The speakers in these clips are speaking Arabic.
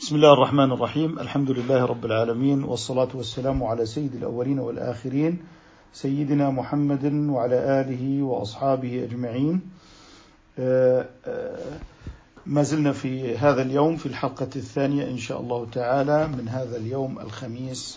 بسم الله الرحمن الرحيم. الحمد لله رب العالمين، والصلاة والسلام على سيد الأولين والآخرين سيدنا محمد وعلى آله وأصحابه أجمعين. ما زلنا في هذا اليوم في الحلقة الثانية إن شاء الله تعالى من هذا اليوم الخميس.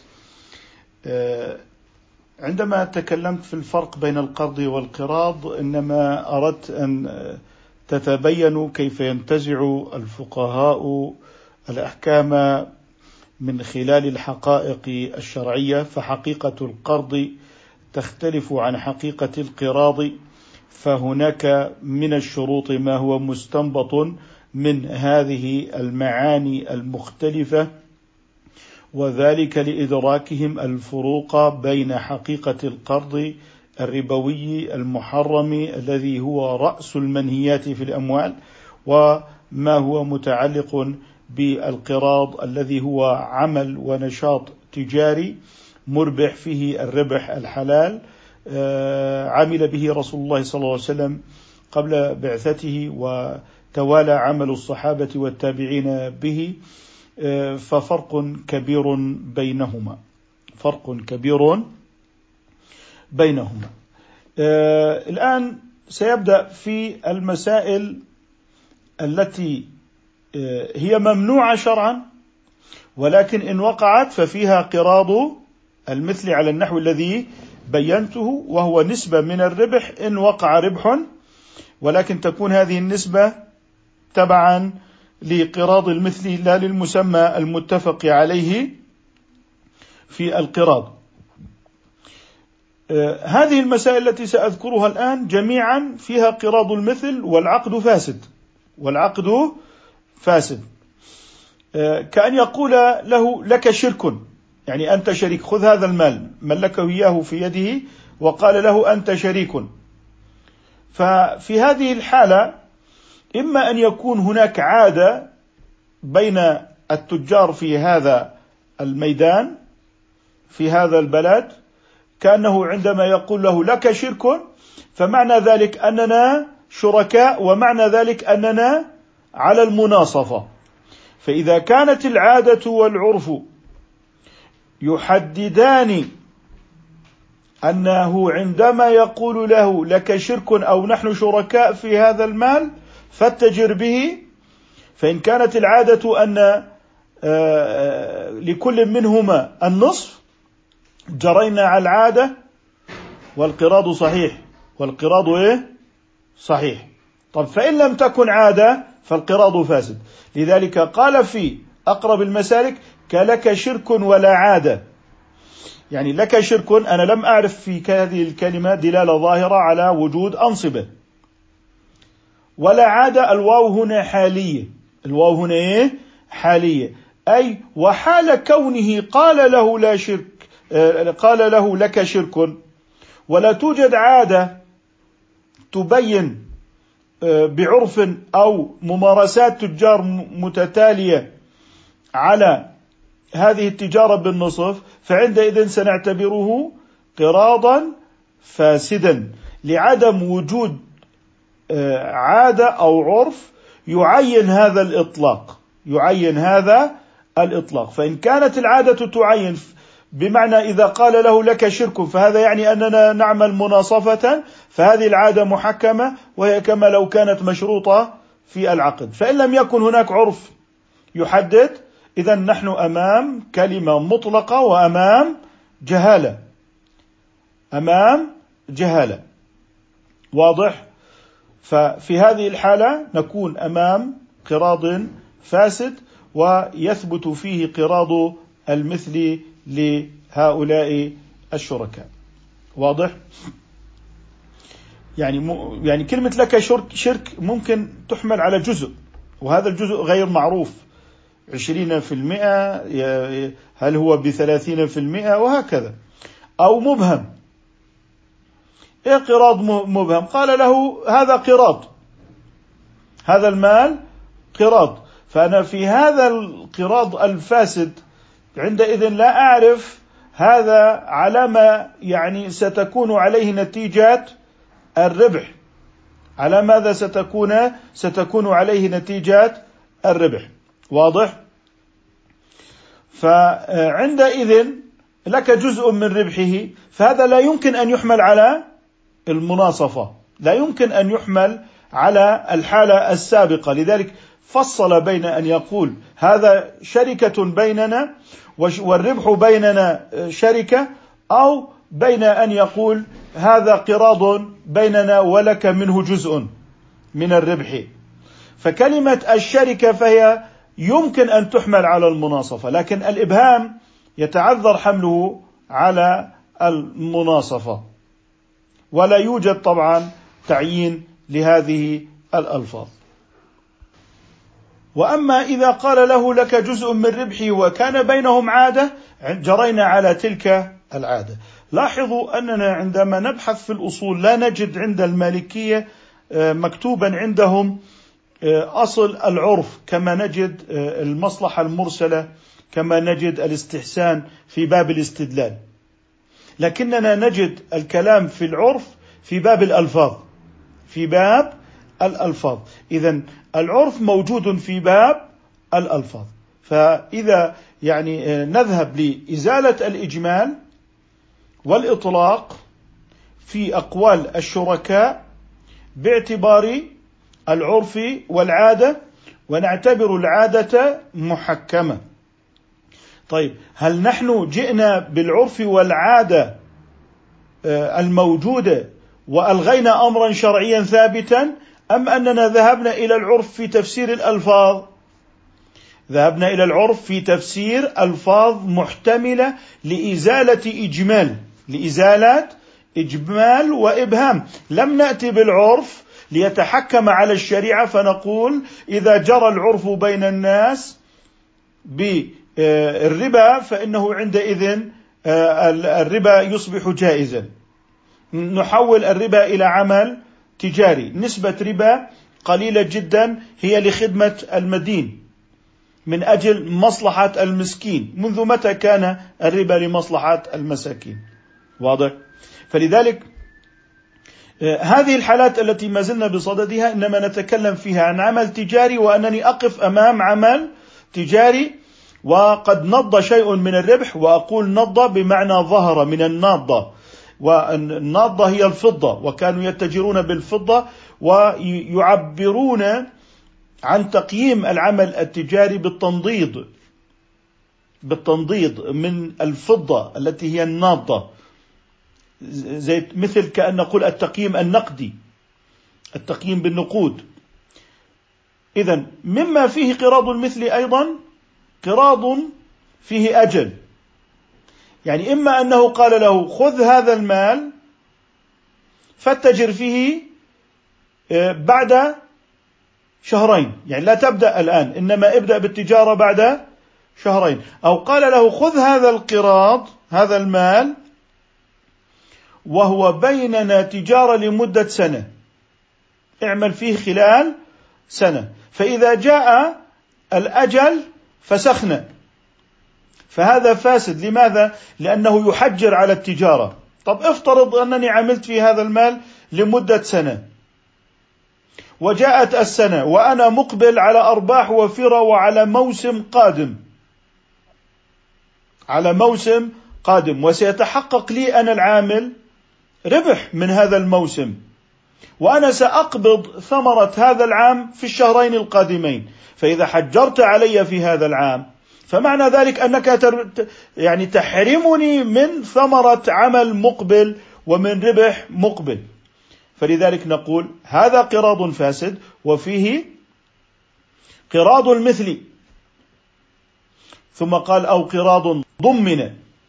عندما تكلمت في الفرق بين القرض والقراض إنما أردت أن تتبين كيف ينتزع الفقهاء الأحكام من خلال الحقائق الشرعية، فحقيقة القرض تختلف عن حقيقة القراض، فهناك من الشروط ما هو مستنبط من هذه المعاني المختلفة، وذلك لإدراكهم الفروق بين حقيقة القرض الربوي المحرم الذي هو رأس المنهيات في الأموال، وما هو متعلق بالقراض الذي هو عمل ونشاط تجاري مربح فيه الربح الحلال، عمل به رسول الله صلى الله عليه وسلم قبل بعثته وتوالى عمل الصحابة والتابعين به، ففرق كبير بينهما. الآن سيبدأ في المسائل التي هي ممنوعة شرعا، ولكن إن وقعت ففيها قراض المثل على النحو الذي بينته، وهو نسبة من الربح إن وقع ربح، ولكن تكون هذه النسبة تبعا لقراض المثل لا للمسمى المتفق عليه في القراض. هذه المسائل التي سأذكرها الآن جميعا فيها قراض المثل والعقد فاسد. كأن يقول له لك شرك، يعني أنت شريك، خذ هذا المال، ملكه إياه في يده وقال له أنت شريك. ففي هذه الحالة إما أن يكون هناك عادة بين التجار في هذا الميدان في هذا البلد، كأنه عندما يقول له لك شرك فمعنى ذلك أننا شركاء، ومعنى ذلك أننا على المناصفة. فإذا كانت العادة والعرف يحددان أنه عندما يقول له لك شرك أو نحن شركاء في هذا المال فاتجر به، فإن كانت العادة أن لكل منهما النصف جرينا على العادة والقراض صحيح. طب فإن لم تكن عادة فالقراض فاسد. لذلك قال في أقرب المسالك كلك شرك ولا عادة، يعني لك شرك أنا لم أعرف في هذه الكلمة دلالة ظاهرة على وجود أنصبة، ولا عادة الواو هنا حالية، أي وحال كونه قال له لك شرك ولا توجد عادة تبين بعرف أو ممارسات تجار متتالية على هذه التجارة بالنصف، فعندئذ سنعتبره قراضا فاسدا لعدم وجود عادة أو عرف يعين هذا الإطلاق. فإن كانت العادة تعين بمعنى إذا قال له لك شرك فهذا يعني أننا نعمل مناصفة، فهذه العادة محكمة وهي كما لو كانت مشروطة في العقد. فإن لم يكن هناك عرف يحدد، إذن نحن أمام كلمة مطلقة وأمام جهالة. واضح؟ ففي هذه الحالة نكون أمام قراض فاسد ويثبت فيه قراض المثل لهؤلاء الشركاء. واضح؟ يعني كلمة لك شرك ممكن تحمل على جزء، وهذا الجزء غير معروف، 20%، هل هو ب30%، وهكذا، أو مبهم. إيه قراض مبهم؟ قال له هذا قراض، هذا المال قراض، فأنا في هذا القراض الفاسد عندئذ لا أعرف هذا على ما يعني ستكون عليه نتيجة الربح، على ماذا ستكون عليه نتيجة الربح. واضح؟ فعندئذ لك جزء من ربحه، فهذا لا يمكن أن يحمل على المناصفة، لا يمكن أن يحمل على الحالة السابقة. لذلك فصل بين أن يقول هذا شركة بيننا والربح بيننا شركة، أو بين أن يقول هذا قراض بيننا ولك منه جزء من الربح. فكلمة الشركة فهي يمكن أن تحمل على المناصفة، لكن الإبهام يتعذر حمله على المناصفة، ولا يوجد طبعا تعيين لهذه الألفاظ. وأما إذا قال له لك جزء من ربحي وكان بينهم عادة، جرينا على تلك العادة. لاحظوا أننا عندما نبحث في الأصول لا نجد عند المالكية مكتوبا عندهم أصل العرف كما نجد المصلحة المرسلة، كما نجد الاستحسان في باب الاستدلال، لكننا نجد الكلام في العرف في باب الألفاظ، في باب الألفاظ. إذن العرف موجود في باب الألفاظ. فإذا نذهب لإزالة الإجمال والإطلاق في أقوال الشركاء باعتبار العرف والعادة، ونعتبر العادة محكمة. طيب، هل نحن جئنا بالعرف والعادة الموجودة وألغينا أمرا شرعيا ثابتا، أم أننا ذهبنا إلى العرف في تفسير الألفاظ؟ ذهبنا إلى العرف في تفسير ألفاظ محتملة لإزالة إجمال وإبهام. لم نأتي بالعرف ليتحكم على الشريعة فنقول إذا جرى العرف بين الناس بالربا فإنه عندئذ الربا يصبح جائزا، نحول الربا إلى عمل تجاري، نسبة ربا قليلة جدا هي لخدمة المدين من أجل مصلحة المسكين. منذ متى كان الربا لمصلحة المساكين؟ واضح؟ فلذلك هذه الحالات التي ما زلنا بصددها إنما نتكلم فيها عن عمل تجاري، وأنني أقف أمام عمل تجاري وقد نض شيء من الربح، وأقول نض بمعنى ظهر من الناضة، والناضة هي الفضة، وكانوا يتجرون بالفضة ويعبرون عن تقييم العمل التجاري بالتنضيد من الفضة التي هي الناضة، زي مثل كأن نقول التقييم النقدي، التقييم بالنقود. إذن مما فيه قراض المثل أيضا قراض فيه أجل، إما أنه قال له خذ هذا المال فاتجر فيه بعد شهرين، لا تبدأ الآن إنما ابدأ بالتجارة بعد شهرين، أو قال له خذ هذا القراض هذا المال وهو بيننا تجارة لمدة سنة، اعمل فيه خلال سنة، فإذا جاء الأجل فسخنا، فهذا فاسد. لماذا؟ لأنه يحجر على التجارة. طب افترض أنني عملت في هذا المال لمدة سنة، وجاءت السنة وأنا مقبل على أرباح وفرة وعلى موسم قادم، وسيتحقق لي أنا العامل ربح من هذا الموسم، وأنا سأقبض ثمرة هذا العام في الشهرين القادمين. فإذا حجرت علي في هذا العام فمعنى ذلك أنك تحرمني من ثمرة عمل مقبل ومن ربح مقبل. فلذلك نقول هذا قراض فاسد، وفيه قراض المثل. ثم قال أو قراض ضمن،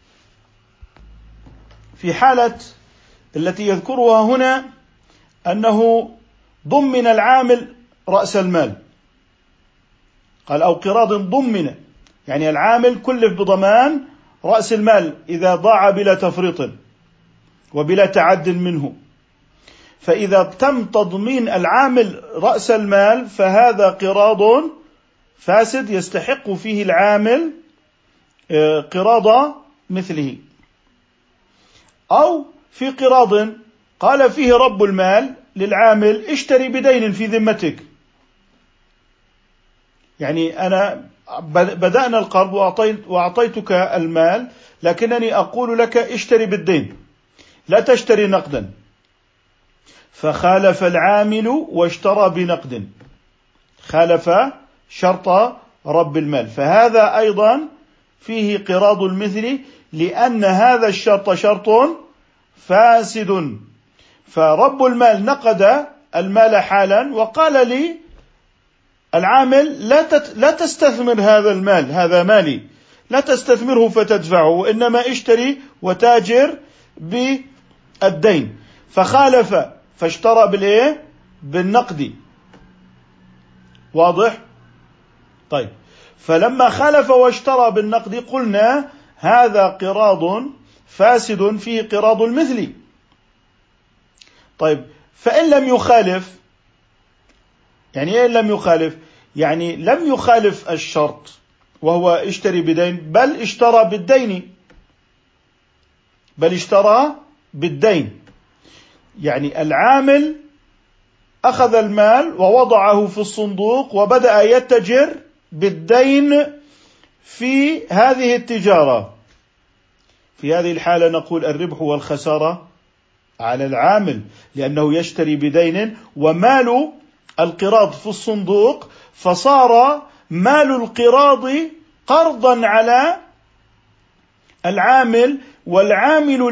في حالة التي يذكرها هنا أنه ضمن العامل رأس المال، قال أو قراض ضمن، العامل كلف بضمان رأس المال إذا ضاع بلا تفريط وبلا تعد منه. فإذا تم تضمين العامل رأس المال فهذا قراض فاسد يستحق فيه العامل قراض مثله. أو في قراض قال فيه رب المال للعامل اشتري بدين في ذمتك، أنا بدأنا القرض وأعطيتك المال، لكنني أقول لك اشتري بالدين لا تشتري نقدا، فخالف العامل واشترى بنقد، خالف شرط رب المال، فهذا أيضا فيه قراض المثل، لأن هذا الشرط شرط فاسد. فرب المال نقد المال حالا وقال لي العامل لا تستثمر هذا المال، هذا مالي، لا تستثمره فتدفعه، وإنما اشتري وتاجر بالدين، فخالف فاشترى بالإيه؟ بالنقد. واضح؟ طيب، فلما خالف واشترى بالنقد قلنا هذا قراض فاسد فيه قراض المثل. طيب، فإن لم يخالف، يعني إيه لم يخالف؟ يعني لم يخالف الشرط وهو اشتري بدين، بل اشترى بالدين، يعني العامل أخذ المال ووضعه في الصندوق وبدأ يتجر بالدين في هذه التجارة. في هذه الحالة نقول الربح والخسارة على العامل، لأنه يشتري بدين ومال القراض في الصندوق، فصار مال القراض قرضا على العامل، والعامل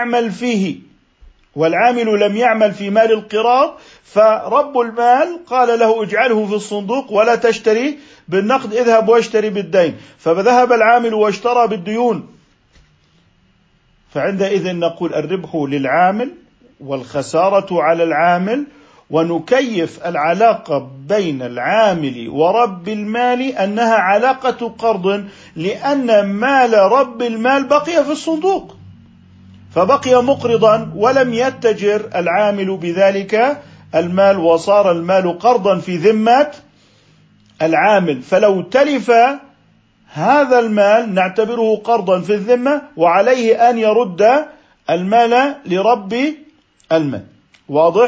لم يعمل في مال القراض، فرب المال قال له اجعله في الصندوق ولا تشتري بالنقد، اذهب واشتري بالدين، فذهب العامل واشترى بالديون. فعندئذ نقول الربح للعامل والخسارة على العامل، ونكيف العلاقة بين العامل ورب المال أنها علاقة قرض، لأن مال رب المال بقي في الصندوق، فبقي مقرضا ولم يتجر العامل بذلك المال، وصار المال قرضا في ذمة العامل، فلو تلف هذا المال نعتبره قرضا في الذمة، وعليه أن يرد المال لرب المال. واضح؟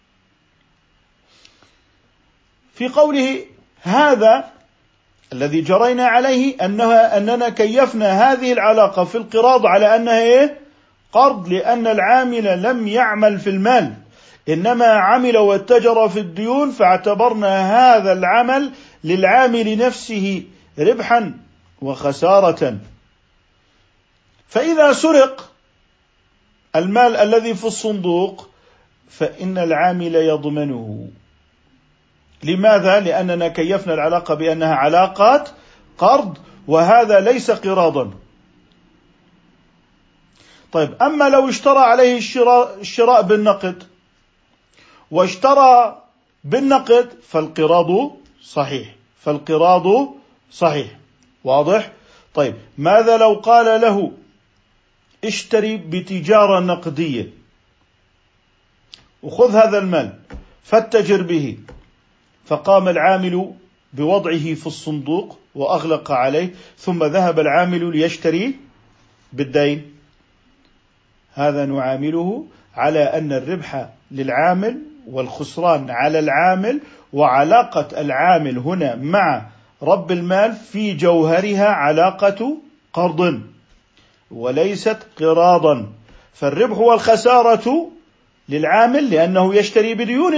في قوله هذا الذي جرينا عليه أننا كيفنا هذه العلاقة في القراض على أنها قرض، لأن العامل لم يعمل في المال، إنما عمل واتجر في الديون، فاعتبرنا هذا العمل للعامل نفسه ربحا وخسارة. فإذا سرق المال الذي في الصندوق فإن العامل يضمنه. لماذا؟ لأننا كيفنا العلاقة بأنها علاقات قرض، وهذا ليس قراضا. طيب، أما لو اشترى عليه الشراء بالنقد واشترى بالنقد فالقراض صحيح. واضح؟ طيب، ماذا لو قال له اشتري بتجارة نقدية وخذ هذا المال فاتجر به، فقام العامل بوضعه في الصندوق وأغلق عليه، ثم ذهب العامل ليشتري بالدين، هذا نعامله على أن الربح للعامل والخسران على العامل، وعلاقة العامل هنا مع رب المال في جوهرها علاقة قرض وليست قراضا. فالربح والخسارة للعامل لأنه يشتري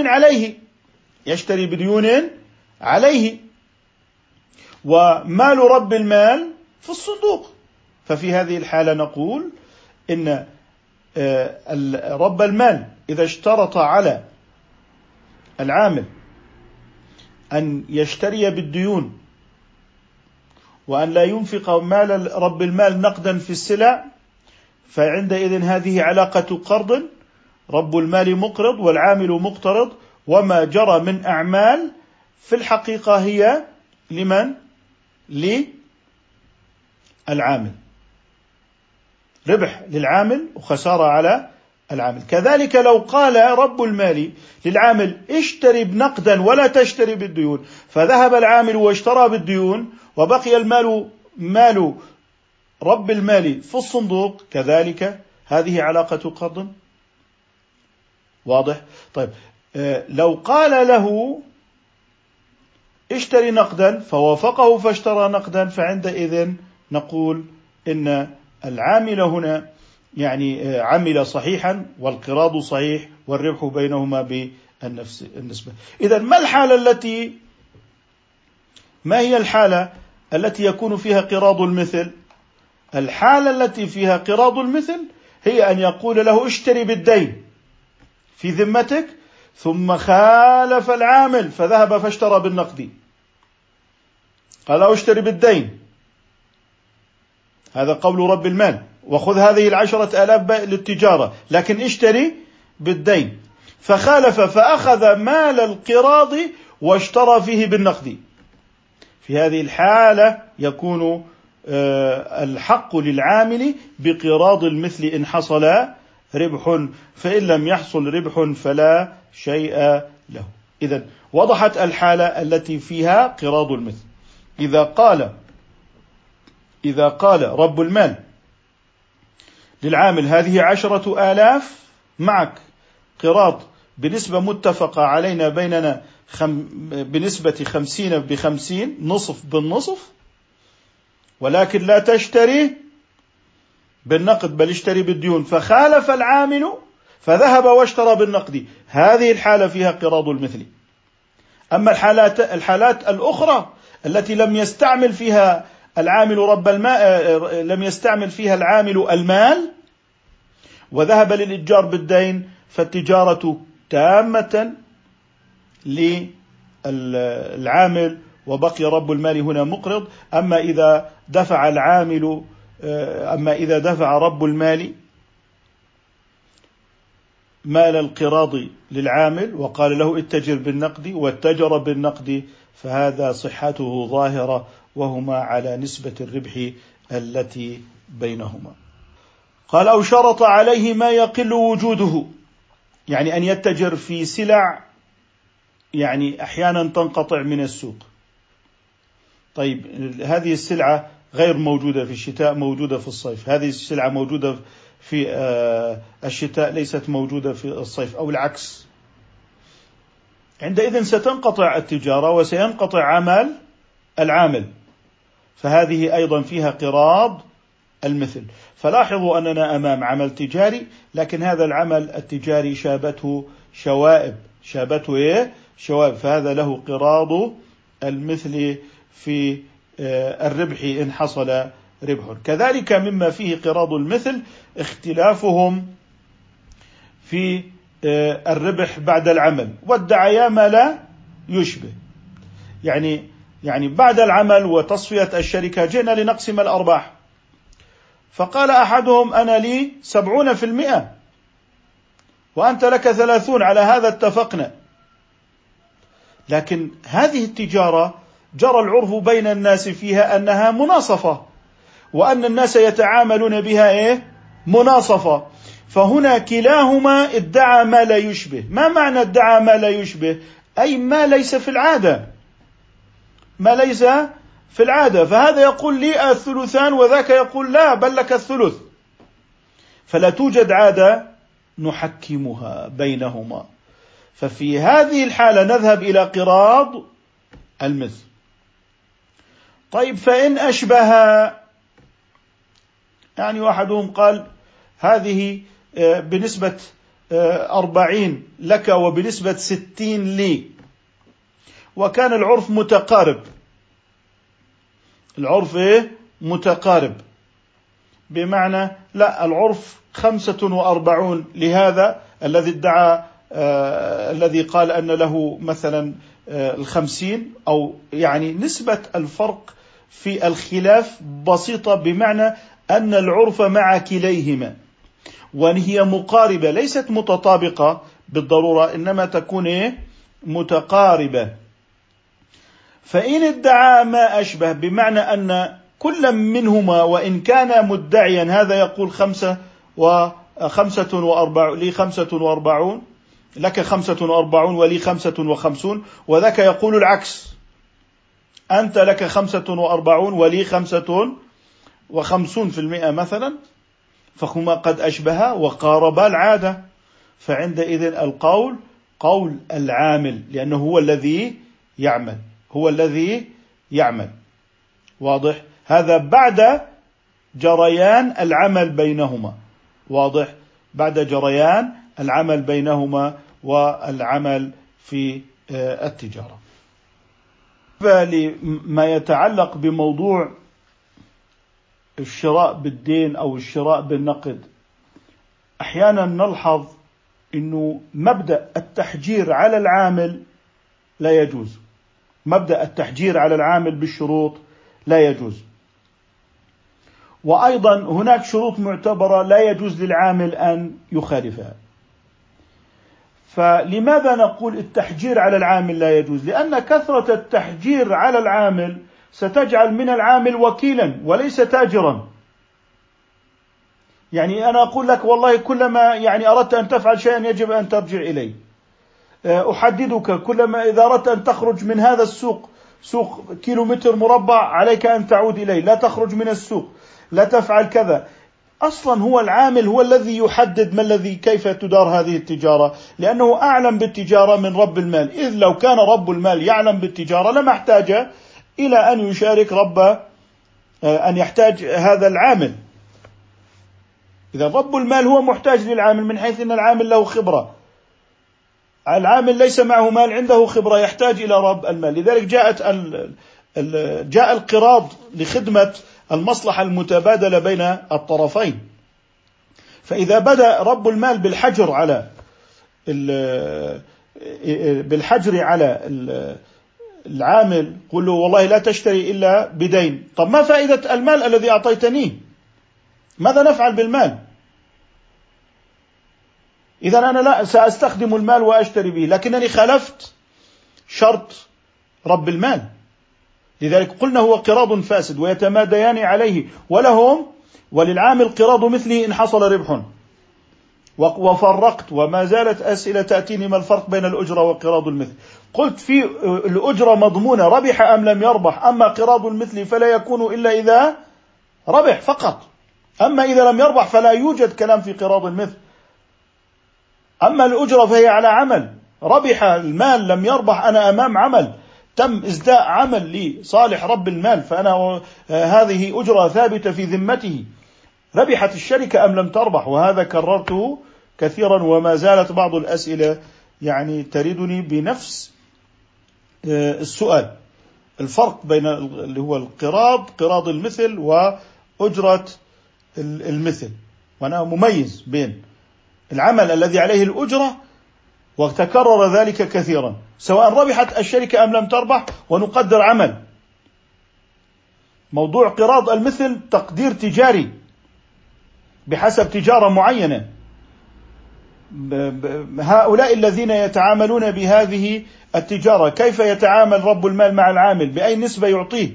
بديون عليه، ومال رب المال في الصندوق. ففي هذه الحالة نقول إن رب المال إذا اشترط على العامل أن يشتري بالديون وأن لا ينفق مال رب المال نقدا في السلع، فعندئذ هذه علاقة قرض، رب المال مقرض والعامل مقترض، وما جرى من أعمال في الحقيقة هي لمن؟ للعامل، ربح للعامل وخسارة على العامل. كذلك لو قال رب المال للعامل اشتري بنقدا ولا تشتري بالديون، فذهب العامل واشترى بالديون وبقي مال رب المال في الصندوق، كذلك هذه علاقة قرض. واضح؟ طيب، لو قال له اشتري نقدا، فوافقه فاشترى نقدا، فعندئذ نقول إن العامل هنا يعني عمل صحيحا والقراض صحيح والربح بينهما بالنسبة. إذن ما هي الحالة التي يكون فيها قراض المثل؟ الحالة التي فيها قراض المثل هي أن يقول له اشتري بالدين في ذمتك، ثم خالف العامل فذهب فاشترى بالنقد، قال اشتري بالدين، هذا قول رب المال، وخذ هذه 10,000 للتجارة، لكن اشتري بالدين، فخالف فأخذ مال القراض واشترى فيه بالنقد. في هذه الحالة يكون الحق للعامل بقراض المثل إن حصل ربح، فإن لم يحصل ربح فلا شيء له. إذن وضحت الحالة التي فيها قراض المثل. إذا قال رب المال للعامل هذه 10,000 معك قراض بنسبة متفقة علينا بيننا بنسبة 50/50، نصف بالنصف، ولكن لا تشتري بالنقد بل اشتري بالديون، فخالف العامل فذهب واشترى بالنقد، هذه الحالة فيها قراض المثل. أما الحالات الأخرى التي لم يستعمل فيها العامل المال وذهب للإتجار بالدين، فالتجارة تامة للعامل وبقي رب المال هنا مقرض. أما إذا دفع رب المال مال القراض للعامل وقال له اتجر بالنقد واتجر بالنقد، فهذا صحته ظاهرة، وهما على نسبة الربح التي بينهما. قال أو شرط عليه ما يقل وجوده، يعني أن يتجر في سلع يعني أحيانا تنقطع من السوق. طيب هذه السلعة غير موجودة في الشتاء، موجودة في الصيف، هذه السلعة موجودة في الشتاء ليست موجودة في الصيف، أو العكس، عندئذ ستنقطع التجارة وسينقطع عمل العامل، فهذه أيضا فيها قراض المثل. فلاحظوا أننا أمام عمل تجاري، لكن هذا العمل التجاري شابته شوائب، فهذا له قراض المثل في الربح إن حصل ربح. كذلك مما فيه قراض المثل اختلافهم في الربح بعد العمل، وادعيا ما لا يشبه، يعني بعد العمل وتصفية الشركة جئنا لنقسم الأرباح، فقال أحدهم أنا لي 70% وأنت لك 30، على هذا اتفقنا. لكن هذه التجارة جرى العرف بين الناس فيها أنها مناصفة، وأن الناس يتعاملون بها مناصفة، فهنا كلاهما ادعى ما لا يشبه. ما معنى ادعى ما لا يشبه؟ أي ما ليس في العادة، فهذا يقول لي 3 وذاك يقول لا بل لك 1/3، فلا توجد عادة نحكمها بينهما. ففي هذه الحالة نذهب إلى قراض المثل. طيب فإن أشبه، يعني واحدهم قال هذه بنسبة 40 لك وبنسبة 60 لي، وكان العرف متقارب، بمعنى لا، العرف 45 لهذا الذي ادعى الذي قال أن له مثلا 50، أو يعني نسبة الفرق في الخلاف بسيطة، بمعنى أن العرف مع كليهما، وهي مقاربة ليست متطابقة بالضرورة، إنما تكون متقاربة. فإن ادعى ما أشبه، بمعنى أن كل منهما وإن كان مدعيا، هذا يقول 45 لي 45 لك 45 ولي 55، وذاك يقول العكس، أنت لك 45 ولي 55% مثلا، فهما قد أشبها وقاربا العادة، فعندئذ القول قول العامل، لأنه هو الذي يعمل، هو الذي يعمل. واضح؟ هذا بعد جريان العمل بينهما. واضح؟ بعد جريان العمل بينهما والعمل في التجارة. فلما يتعلق بموضوع الشراء بالدين أو الشراء بالنقد، أحيانا نلحظ أنه مبدأ التحجير على العامل لا يجوز. مبدأ التحجير على العامل بالشروط لا يجوز. وأيضا هناك شروط معتبرة لا يجوز للعامل أن يخالفها. فلماذا نقول التحجير على العامل لا يجوز؟ لأن كثرة التحجير على العامل ستجعل من العامل وكيلا وليس تاجرا. يعني أنا أقول لك والله كلما أردت أن تفعل شيئا يجب أن ترجع إلي. أحددك كلما إذا أردت أن تخرج من هذا السوق، سوق كيلومتر مربع، عليك أن تعود إلي، لا تخرج من السوق، لا تفعل كذا. أصلا هو العامل هو الذي يحدد ما الذي كيف تدار هذه التجارة، لأنه أعلم بالتجارة من رب المال. إذ لو كان رب المال يعلم بالتجارة لما احتاج إلى أن يشارك أن يحتاج هذا العامل. إذا رب المال هو محتاج للعامل من حيث أن العامل له خبرة. العامل ليس معه مال، عنده خبرة، يحتاج إلى رب المال. لذلك جاء القراض لخدمة المصلحة المتبادلة بين الطرفين. فإذا بدأ رب المال بالحجر على العامل، قل له والله لا تشتري إلا بدين. طب ما فائدة المال الذي أعطيتنيه؟ ماذا نفعل بالمال؟ إذا أنا لا سأستخدم المال وأشتري به، لكنني خالفت شرط رب المال. لذلك قلنا هو قراض فاسد ويتماديان عليه، وللعامل قراض مثله إن حصل ربح. وفرقت، وما زالت أسئلة تأتيني ما الفرق بين الأجرة وقراض المثل. قلت في الأجرة مضمونة ربح أم لم يربح، أما قراض المثل فلا يكون إلا إذا ربح فقط، أما إذا لم يربح فلا يوجد كلام في قراض المثل. أما الأجرة فهي على عمل، ربح المال لم يربح، أنا أمام عمل تم إزداء عمل لصالح رب المال، فأنا هذه أجرة ثابتة في ذمته. ربحت الشركة أم لم تربح؟ وهذا كررته كثيرا، وما زالت بعض الأسئلة تردني بنفس السؤال. الفرق بين اللي هو قراض المثل وأجرة المثل، وأنا مميز بين العمل الذي عليه الأجرة، وتكرر ذلك كثيرا، سواء ربحت الشركة أم لم تربح، ونقدر عمل. موضوع قراض المثل تقدير تجاري بحسب تجارة معينة. هؤلاء الذين يتعاملون بهذه التجارة كيف يتعامل رب المال مع العامل، بأي نسبة يعطيه؟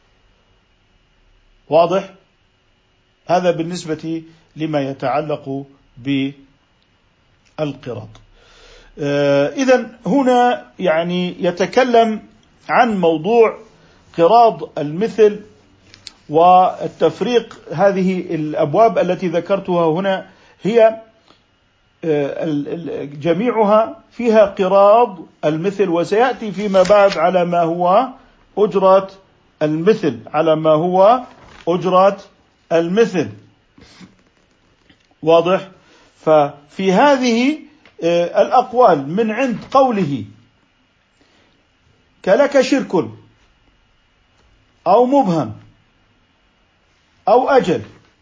واضح؟ هذا بالنسبة لما يتعلق بالقراض. إذن هنا يتكلم عن موضوع قراض المثل والتفريق. هذه الأبواب التي ذكرتها هنا هي جميعها فيها قراض المثل، وسيأتي فيما بعد على ما هو أجرة المثل. واضح؟ ففي هذه الأقوال من عند قوله كلك شرك أو مبهم أو أجل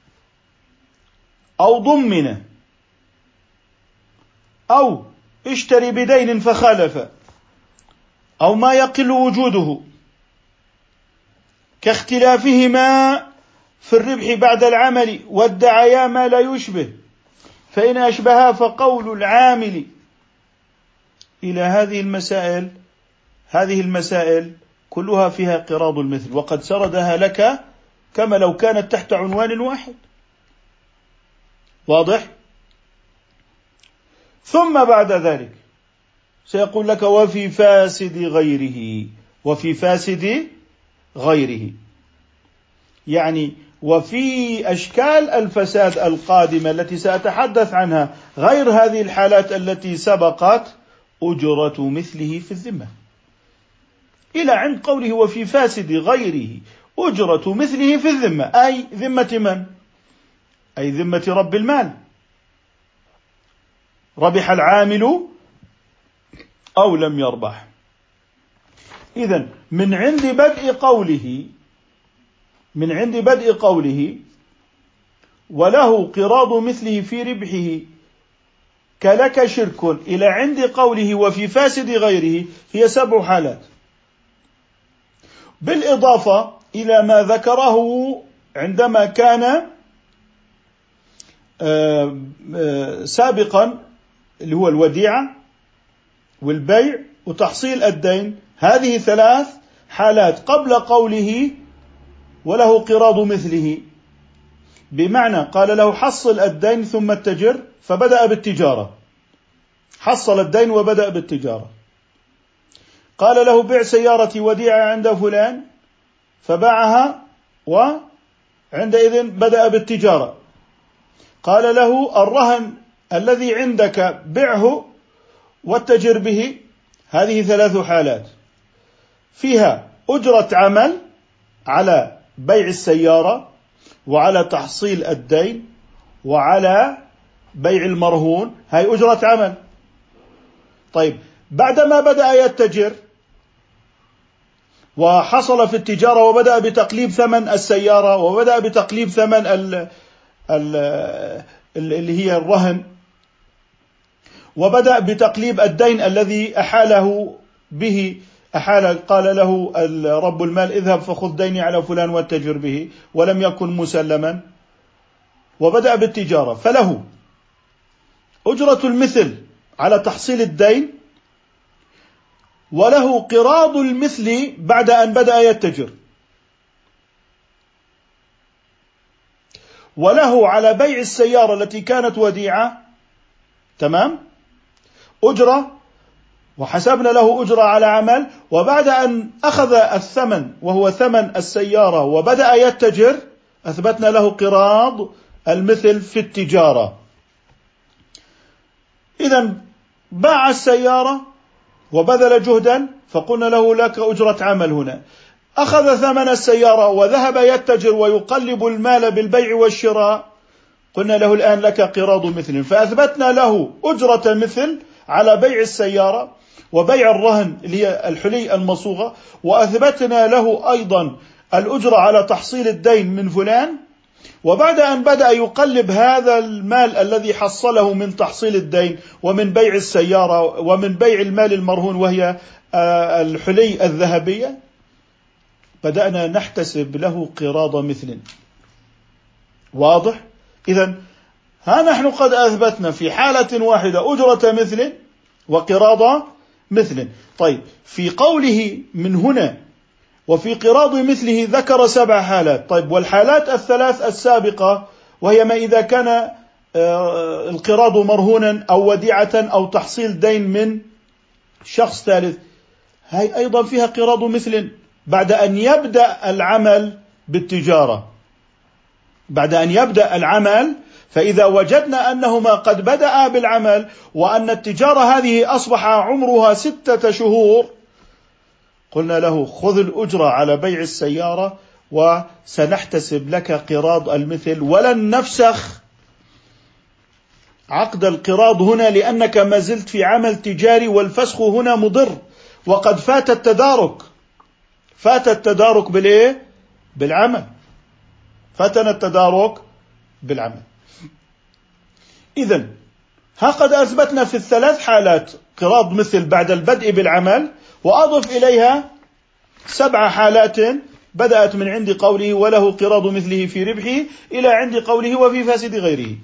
أو ضمن أو اشتري بدين فخالف أو ما يقل وجوده، كاختلافهما في الربح بعد العمل وادعيا ما لا يشبه، فإن أشبها فقول العامل. إلى هذه المسائل كلها فيها قراض المثل، وقد سردها لك كما لو كانت تحت عنوان واحد. واضح؟ ثم بعد ذلك سيقول لك وفي فاسد غيره، وفي أشكال الفساد القادمة التي سأتحدث عنها غير هذه الحالات التي سبقت، أجرة مثله في الذمة. إلى عند قوله وفي فاسد غيره أجرة مثله في الذمة، أي ذمة من؟ أي ذمة رب المال، ربح العامل أو لم يربح. إذن من عند بدء قوله وله قراض مثله في ربحه كلك شرك إلى عند قوله وفي فاسد غيره هي 7 حالات، بالإضافة إلى ما ذكره عندما كان سابقا اللي هو الوديعة والبيع وتحصيل الدين. هذه 3 حالات قبل قوله وله قراض مثله، بمعنى قال له حصل الدين ثم اتجر، فبدأ بالتجارة، حصل الدين وبدأ بالتجارة. قال له بيع سيارة وديعة عند فلان فباعها وعندئذ بدأ بالتجارة. قال له الرهن الذي عندك بعه واتجر به. هذه 3 حالات فيها أجرة عمل على بيع السيارة وعلى تحصيل الدين وعلى بيع المرهون، هاي أجرة عمل. طيب بعدما بدأ يتجر وحصل في التجارة وبدأ بتقليب ثمن السيارة وبدأ بتقليب ثمن اللي هي الرهن، وبدأ بتقليب الدين الذي أحاله به، قال له رب المال اذهب فخذ ديني على فلان واتجر به، ولم يكن مسلما، وبدأ بالتجارة، فله أجرة المثل على تحصيل الدين، وله قراض المثل بعد أن بدأ يتجر، وله على بيع السيارة التي كانت وديعة تمام أجرة، وحسبنا له أجرة على عمل. وبعد أن أخذ الثمن وهو ثمن السيارة وبدأ يتجر أثبتنا له قراض المثل في التجارة. إذن باع السيارة وبذل جهدا فقلنا له لك أجرة عمل هنا. أخذ ثمن السيارة وذهب يتجر ويقلب المال بالبيع والشراء، قلنا له الآن لك قراض مثل، فأثبتنا له أجرة مثل على بيع السيارة وبيع الرهن اللي هي الحلي المصوغة، وأثبتنا له أيضا الأجرة على تحصيل الدين من فلان. وبعد أن بدأ يقلب هذا المال الذي حصله من تحصيل الدين ومن بيع السيارة ومن بيع المال المرهون وهي الحلي الذهبية، بدأنا نحتسب له قراض مثل. واضح؟ إذن ها نحن قد أثبتنا في حالة واحدة أجرة مثل وقراض مثل. طيب في قوله من هنا وفي قراض مثله ذكر 7 حالات. طيب والحالات ال3 السابقة وهي ما إذا كان القراض مرهونا أو وديعة أو تحصيل دين من شخص ثالث، هاي أيضا فيها قراض مثل بعد أن يبدأ العمل بالتجارة، بعد أن يبدأ العمل. فإذا وجدنا أنهما قد بدأ بالعمل وأن التجارة هذه أصبح عمرها 6 شهور، قلنا له خذ الأجرة على بيع السيارة وسنحتسب لك قراض المثل، ولن نفسخ عقد القراض هنا لأنك ما زلت في عمل تجاري، والفسخ هنا مضر وقد فات التدارك. فات التدارك بالإيه؟ بالعمل. فاتنا التدارك بالعمل. إذن ها قد أثبتنا في ال3 حالات قراض مثل بعد البدء بالعمل، وأضف إليها 7 حالات بدأت من عند قوله وله قراض مثله في ربحه إلى عند قوله وفي فاسد غيره،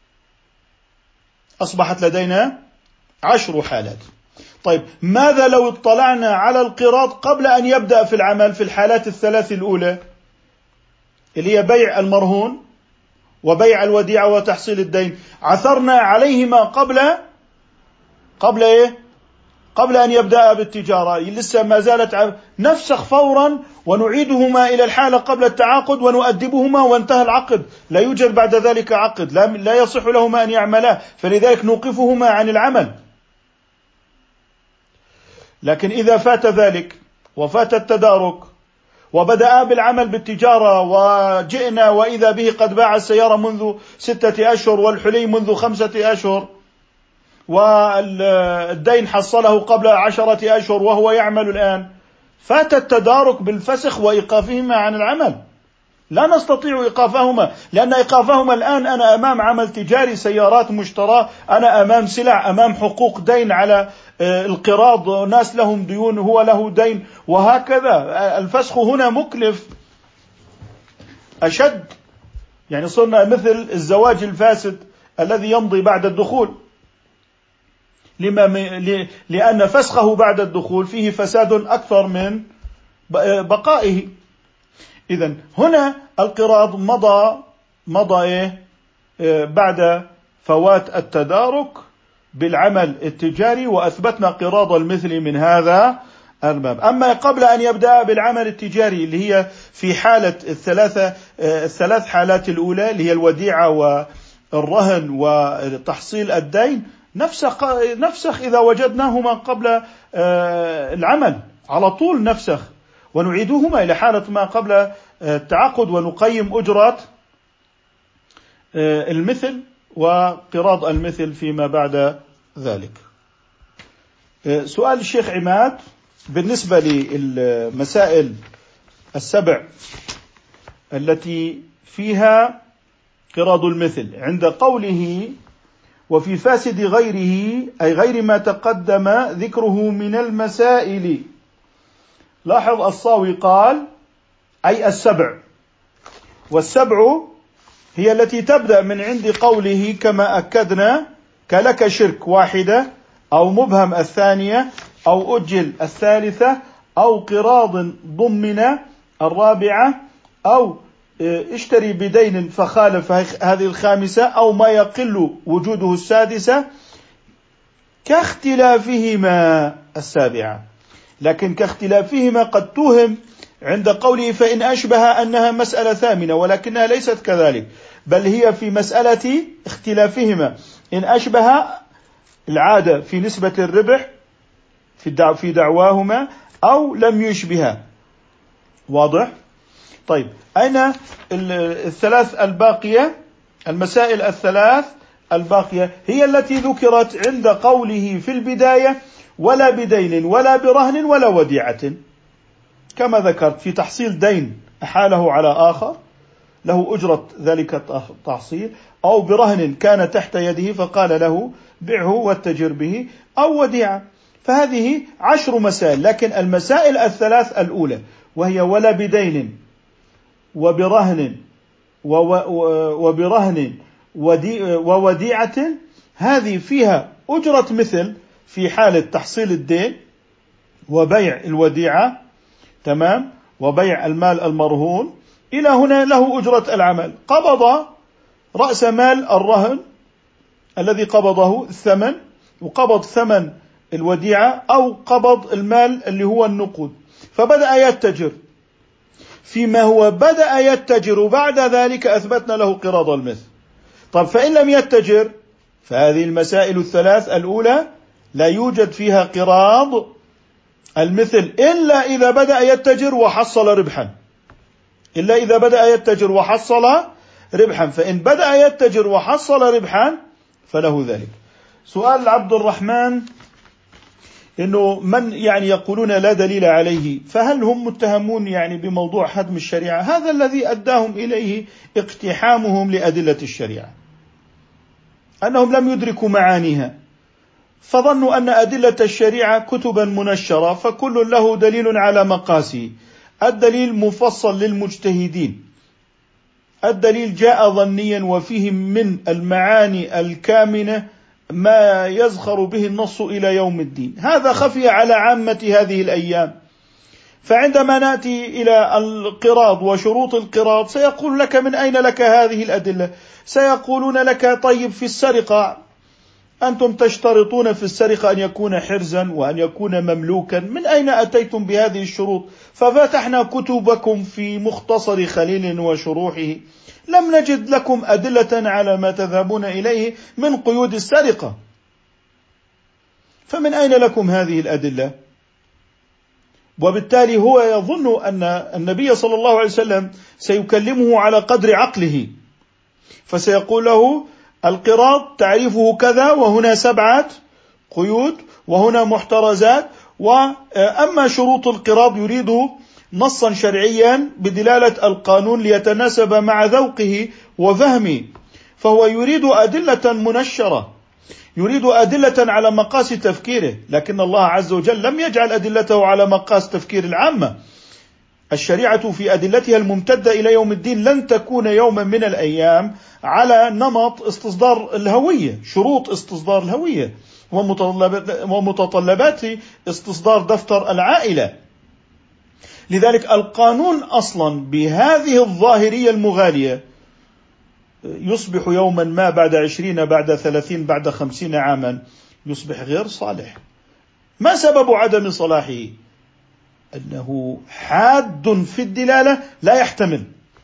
أصبحت لدينا 10 حالات. طيب ماذا لو اطلعنا على القراض قبل أن يبدأ في العمل في الحالات ال3 الأولى اللي هي بيع المرهون وبيع الوديعة وتحصيل الدين؟ عثرنا عليهما قبل إيه؟ قبل أن يبدأ بالتجارة، لسه ما زالت نفسخ فورا ونعيدهما إلى الحالة قبل التعاقد ونؤدبهما وانتهى العقد، لا يوجد بعد ذلك عقد، لا يصح لهما أن يعملا، فلذلك نوقفهما عن العمل. لكن إذا فات ذلك وفات التدارك وبدأ بالعمل بالتجارة وجئنا وإذا به قد باع السيارة منذ 6 أشهر والحلي منذ 5 أشهر والدين حصله قبل 10 أشهر وهو يعمل الآن، فات التدارك بالفسخ وإيقافهما عن العمل. لا نستطيع إيقافهما، لأن إيقافهما الآن أنا أمام عمل تجاري، سيارات مشتراه، أنا أمام سلع، أمام حقوق دين على القراض، ناس لهم ديون هو له دين، وهكذا. الفسخ هنا مكلف أشد، يعني صرنا مثل الزواج الفاسد الذي يمضي بعد الدخول، لأن فسخه بعد الدخول فيه فساد أكثر من بقائه. إذن هنا القراض مضى بعد فوات التدارك بالعمل التجاري، وأثبتنا قراض المثل من هذا الباب. أما قبل أن يبدأ بالعمل التجاري اللي هي في حالة الثلاث حالات الأولى اللي هي الوديعة والرهن وتحصيل الدين، نفسخ إذا وجدناهما قبل العمل على طول نفسخ ونعيدهما إلى حالة ما قبل التعاقد، ونقيم أجرة المثل وقراض المثل فيما بعد ذلك. سؤال الشيخ عماد بالنسبة للمسائل 7 التي فيها قراض المثل، عند قوله وفي فاسد غيره أي غير ما تقدم ذكره من المسائل، لاحظ الصاوي قال أي 7، والسبع هي التي تبدأ من عند قوله كما أكدنا كلك شرك 1 أو مبهم 2 أو أجل 3 أو قراض ضمن 4 أو اشتري بدين فخالف هذه 5 أو ما يقل وجوده 6 كاختلافهما 7. لكن كاختلافهما قد توهم عند قوله فإن أشبه أنها مسألة 8، ولكنها ليست كذلك، بل هي في مسألة اختلافهما إن أشبه العادة في نسبة الربح في دعواهما أو لم يشبهها. واضح؟ طيب أين الثلاث الباقية؟ المسائل الثلاث الباقية هي التي ذكرت عند قوله في البداية ولا بدين ولا برهن ولا وديعة، كما ذكرت في تحصيل دين أحاله على آخر له أجرة ذلك التحصيل، أو برهن كان تحت يده فقال له بعه واتجر به، أو وديعة. فهذه 10 مسائل، لكن المسائل الثلاث الأولى وهي ولا بدين وبرهن ووديعة، هذه فيها أجرة مثل في حالة تحصيل الدين وبيع الوديعة، تمام، وبيع المال المرهون. إلى هنا له أجرة العمل، قبض رأس مال الرهن الذي قبضه الثمن، وقبض ثمن الوديعة، أو قبض المال اللي هو النقود، فبدأ يتجر فيما هو بدأ يتجر، بعد ذلك أثبتنا له قراض المثل. طب فإن لم يتجر فهذه المسائل الثلاث الأولى لا يوجد فيها قراض المثل إلا إذا بدأ يتجر وحصل ربحا، فإن بدأ يتجر وحصل ربحا فله ذلك. سؤال عبد الرحمن إنه من يقولون لا دليل عليه، فهل هم متهمون بموضوع هدم الشريعة؟ هذا الذي أداهم إليه اقتحامهم لأدلة الشريعة، أنهم لم يدركوا معانيها، فظنوا أن أدلة الشريعة كتبا منشرة فكل له دليل على مقاسه. الدليل مفصل للمجتهدين، الدليل جاء ظنيا وفيه من المعاني الكامنة ما يزخر به النص إلى يوم الدين. هذا خفي على عامة هذه الأيام، فعندما نأتي إلى القراض وشروط القراض سيقول لك من أين لك هذه الأدلة؟ سيقولون لك طيب في السرقة أنتم تشترطون في السرقة أن يكون حرزا وأن يكون مملوكا، من أين أتيتم بهذه الشروط؟ ففتحنا كتبكم في مختصر خليل وشروحه لم نجد لكم أدلة على ما تذهبون إليه من قيود السرقة، فمن أين لكم هذه الأدلة؟ وبالتالي هو يظن أن النبي صلى الله عليه وسلم سيكلمه على قدر عقله، فسيقول له القراض تعريفه كذا، وهنا 7 قيود، وهنا محترزات، وأما شروط القراض يريد نصا شرعيا بدلالة القانون ليتناسب مع ذوقه وفهمه، فهو يريد أدلة منشرة، يريد أدلة على مقاس تفكيره، لكن الله عز وجل لم يجعل أدلته على مقاس تفكير العامة. الشريعة في أدلتها الممتدة إلى يوم الدين لن تكون يوما من الأيام على نمط استصدار الهوية، شروط استصدار الهوية ومتطلبات استصدار دفتر العائلة. لذلك القانون أصلا بهذه الظاهرية المغالية يصبح يوما ما بعد 20 بعد 30 بعد 50 عاما يصبح غير صالح. ما سبب عدم صلاحه؟ أنه حاد في الدلالة لا يحتمل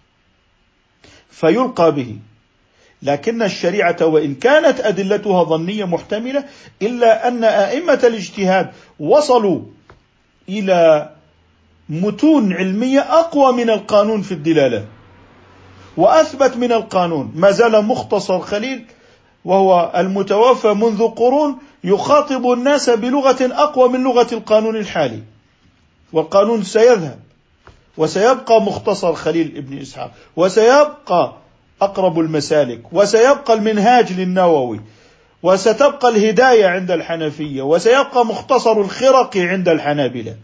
فيلقى به. لكن الشريعة وإن كانت أدلتها ظنية محتملة، إلا أن أئمة الاجتهاد وصلوا إلى متون علمية أقوى من القانون في الدلالة وأثبت من القانون. ما زال مختصر خليل وهو المتوفى منذ قرون يخاطب الناس بلغة أقوى من لغة القانون الحالي، والقانون سيذهب وسيبقى مختصر خليل ابن إسحاق، وسيبقى أقرب المسالك، وسيبقى المنهاج للنووي، وستبقى الهداية عند الحنفية، وسيبقى مختصر الخرقي عند الحنابلة،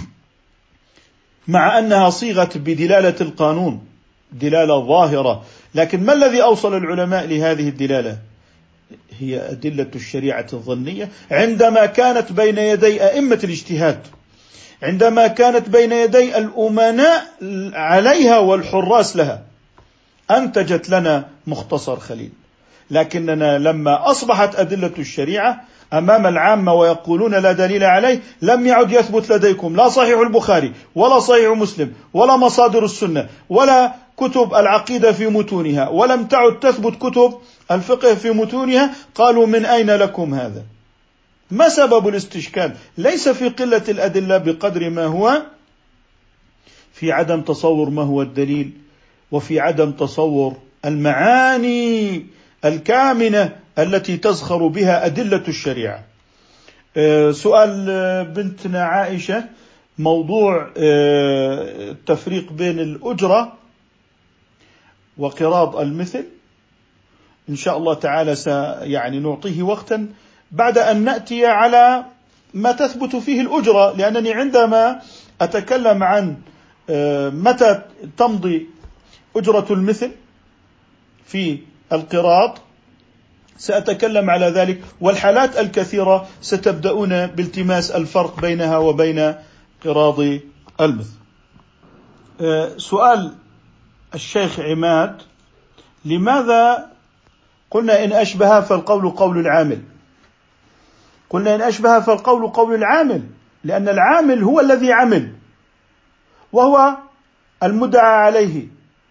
مع أنها صيغت بدلالة القانون دلالة ظاهرة. لكن ما الذي أوصل العلماء لهذه الدلالة؟ هي أدلة الشريعة الظنية عندما كانت بين يدي أئمة الاجتهاد، عندما كانت بين يدي الأمناء عليها والحراس لها، أنتجت لنا مختصر خليل. لكننا لما أصبحت أدلة الشريعة أمام العامة ويقولون لا دليل عليه، لم يعد يثبت لديكم لا صحيح البخاري ولا صحيح مسلم ولا مصادر السنة ولا كتب العقيدة في متونها، ولم تعد تثبت كتب الفقه في متونها. قالوا من أين لكم هذا؟ ما سبب الاستشكال؟ ليس في قلة الأدلة بقدر ما هو في عدم تصور ما هو الدليل، وفي عدم تصور المعاني الكامنة التي تزخر بها أدلة الشريعة. سؤال بنتنا عائشة، موضوع التفريق بين الأجرة وقراض المثل، إن شاء الله تعالى يعني نعطيه وقتا بعد أن نأتي على ما تثبت فيه الأجرة، لأنني عندما أتكلم عن متى تمضي أجرة المثل في القراض سأتكلم على ذلك، والحالات الكثيرة ستبدأون بالتماس الفرق بينها وبين قراض المثل. سؤال الشيخ عماد: لماذا قلنا إن أشبه فالقول قول العامل؟ قلنا إن أشبه فالقول قول العامل لأن العامل هو الذي عمل وهو المدعى عليه،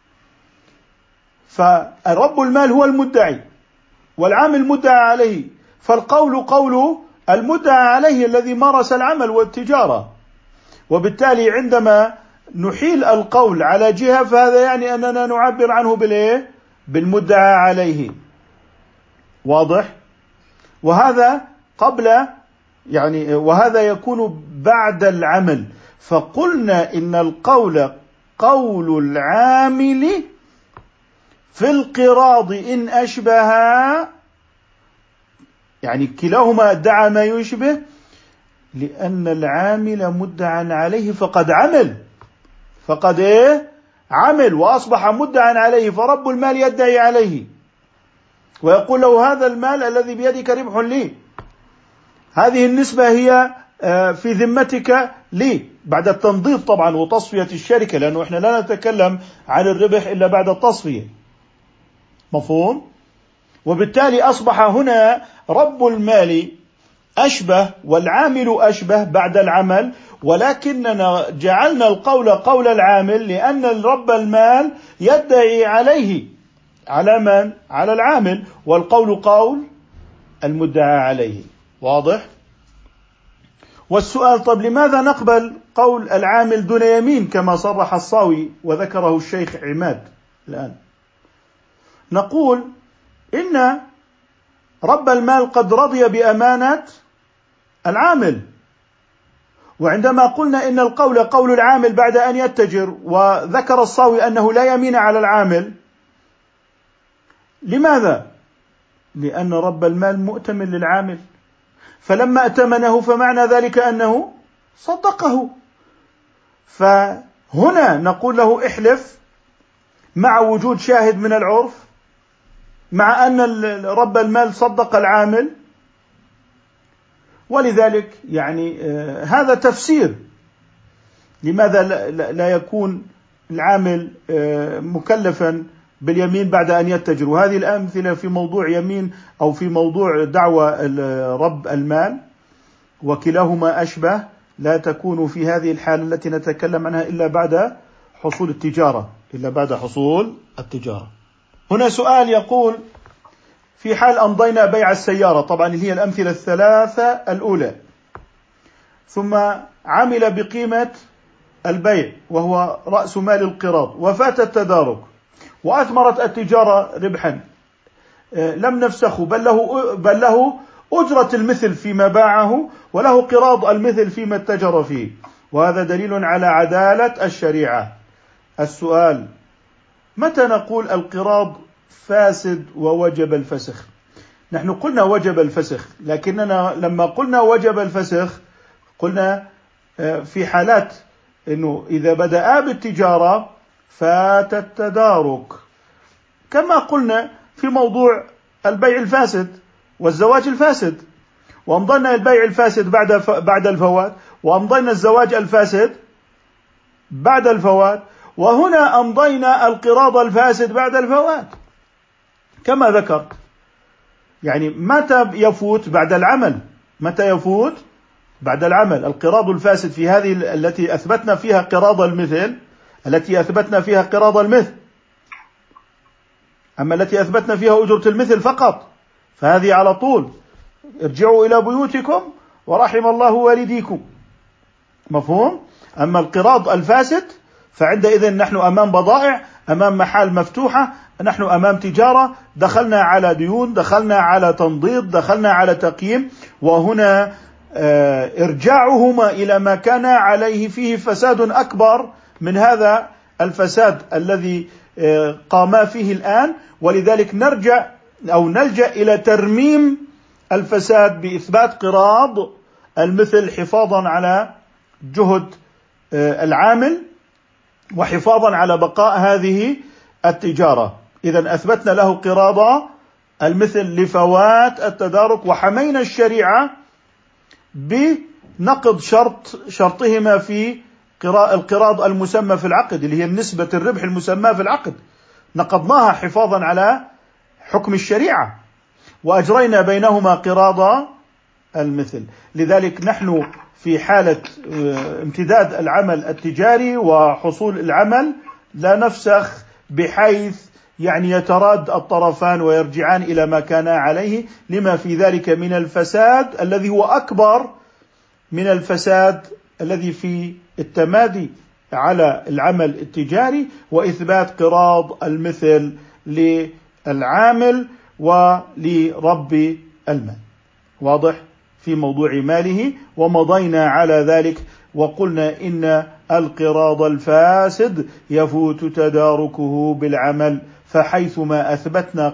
فرب المال هو المدعي والعامل مدعى عليه، فالقول قول المدعى عليه الذي مارس العمل والتجارة. وبالتالي عندما نحيل القول على جهة فهذا يعني أننا نعبر عنه بالمدعى عليه. واضح؟ وهذا قبل وهذا يكون بعد العمل. فقلنا إن القول قول العامل في القراض إن أشبها، يعني كلاهما ادعى ما يشبه، لأن العامل مدعى عليه فقد عمل وأصبح مدعى عليه، فرب المال يدعي عليه ويقول له هذا المال الذي بيدك ربح لي، هذه النسبة هي في ذمتك لي، بعد التنضيد طبعا وتصفية الشركة، لأنه إحنا لا نتكلم عن الربح إلا بعد التصفية. مفهوم؟ وبالتالي أصبح هنا رب المال أشبه والعامل أشبه بعد العمل، ولكننا جعلنا القول قول العامل لأن رب المال يدعي عليه على من؟ على العامل، والقول قول المدعى عليه. واضح؟ والسؤال: طب لماذا نقبل قول العامل دون يمين كما صرح الصاوي وذكره الشيخ عماد الآن؟ نقول إن رب المال قد رضي بأمانة العامل، وعندما قلنا إن القول قول العامل بعد أن يتجر، وذكر الصاوي أنه لا يمين على العامل، لماذا؟ لأن رب المال مؤتمن للعامل، فلما ائتمنه فمعنى ذلك أنه صدقه، فهنا نقول له احلف مع وجود شاهد من العرف، مع أن رب المال صدق العامل. ولذلك يعني هذا تفسير لماذا لا يكون العامل مكلفا باليمين بعد أن يتجر. وهذه الأمثلة في موضوع يمين أو في موضوع دعوى رب المال، وكلاهما أشبه، لا تكون في هذه الحالة التي نتكلم عنها إلا بعد حصول التجارة. هنا سؤال يقول: في حال أمضينا بيع السيارة، طبعا اللي هي الأمثلة الثلاثة الأولى، ثم عمل بقيمة البيع وهو رأس مال القراض، وفات التدارك، وأثمرت التجارة ربحا لم نفسخه، بل له أجرة المثل فيما باعه، وله قراض المثل فيما اتجر فيه، وهذا دليل على عدالة الشريعة. السؤال: متى نقول القراض فاسد ووجب الفسخ؟ نحن قلنا وجب الفسخ، لكننا لما قلنا وجب الفسخ قلنا في حالات إنه إذا بدأ بالتجارة فات التدارك، كما قلنا في موضوع البيع الفاسد والزواج الفاسد، وأمضينا البيع الفاسد بعد الفوات، وأمضينا الزواج الفاسد بعد الفوات، وهنا أمضينا القراض الفاسد بعد الفوات كما ذكرت. يعني متى يفوت بعد العمل؟ متى يفوت بعد العمل؟ القراض الفاسد في هذه التي أثبتنا فيها قراض المثل، أما التي أثبتنا فيها أجرة المثل فقط فهذه على طول ارجعوا إلى بيوتكم ورحم الله والديكم، مفهوم؟ أما القراض الفاسد فعندئذ نحن أمام بضائع، أمام محال مفتوحة، نحن أمام تجارة، دخلنا على ديون، دخلنا على تنضيد، دخلنا على تقييم، وهنا إرجاعهما إلى ما كان عليه فيه فساد أكبر من هذا الفساد الذي قاما فيه الآن. ولذلك نلجأ إلى ترميم الفساد بإثبات قراض المثل حفاظا على جهد العامل وحفاظا على بقاء هذه التجارة. إذن أثبتنا له قراض المثل لفوات التدارك، وحمينا الشريعة بنقض شرطهما في القراض المسمى في العقد، اللي هي نسبة الربح المسمى في العقد، نقضناها حفاظا على حكم الشريعة، وأجرينا بينهما قراض المثل. لذلك نحن في حالة امتداد العمل التجاري وحصول العمل لا نفسخ، بحيث يعني يتراد الطرفان ويرجعان إلى ما كان عليه، لما في ذلك من الفساد الذي هو أكبر من الفساد الذي في التمادي على العمل التجاري وإثبات قراض المثل للعامل ولرب المال. واضح في موضوع ماله، ومضينا على ذلك وقلنا إن القراض الفاسد يفوت تداركه بالعمل، فحيثما أثبتنا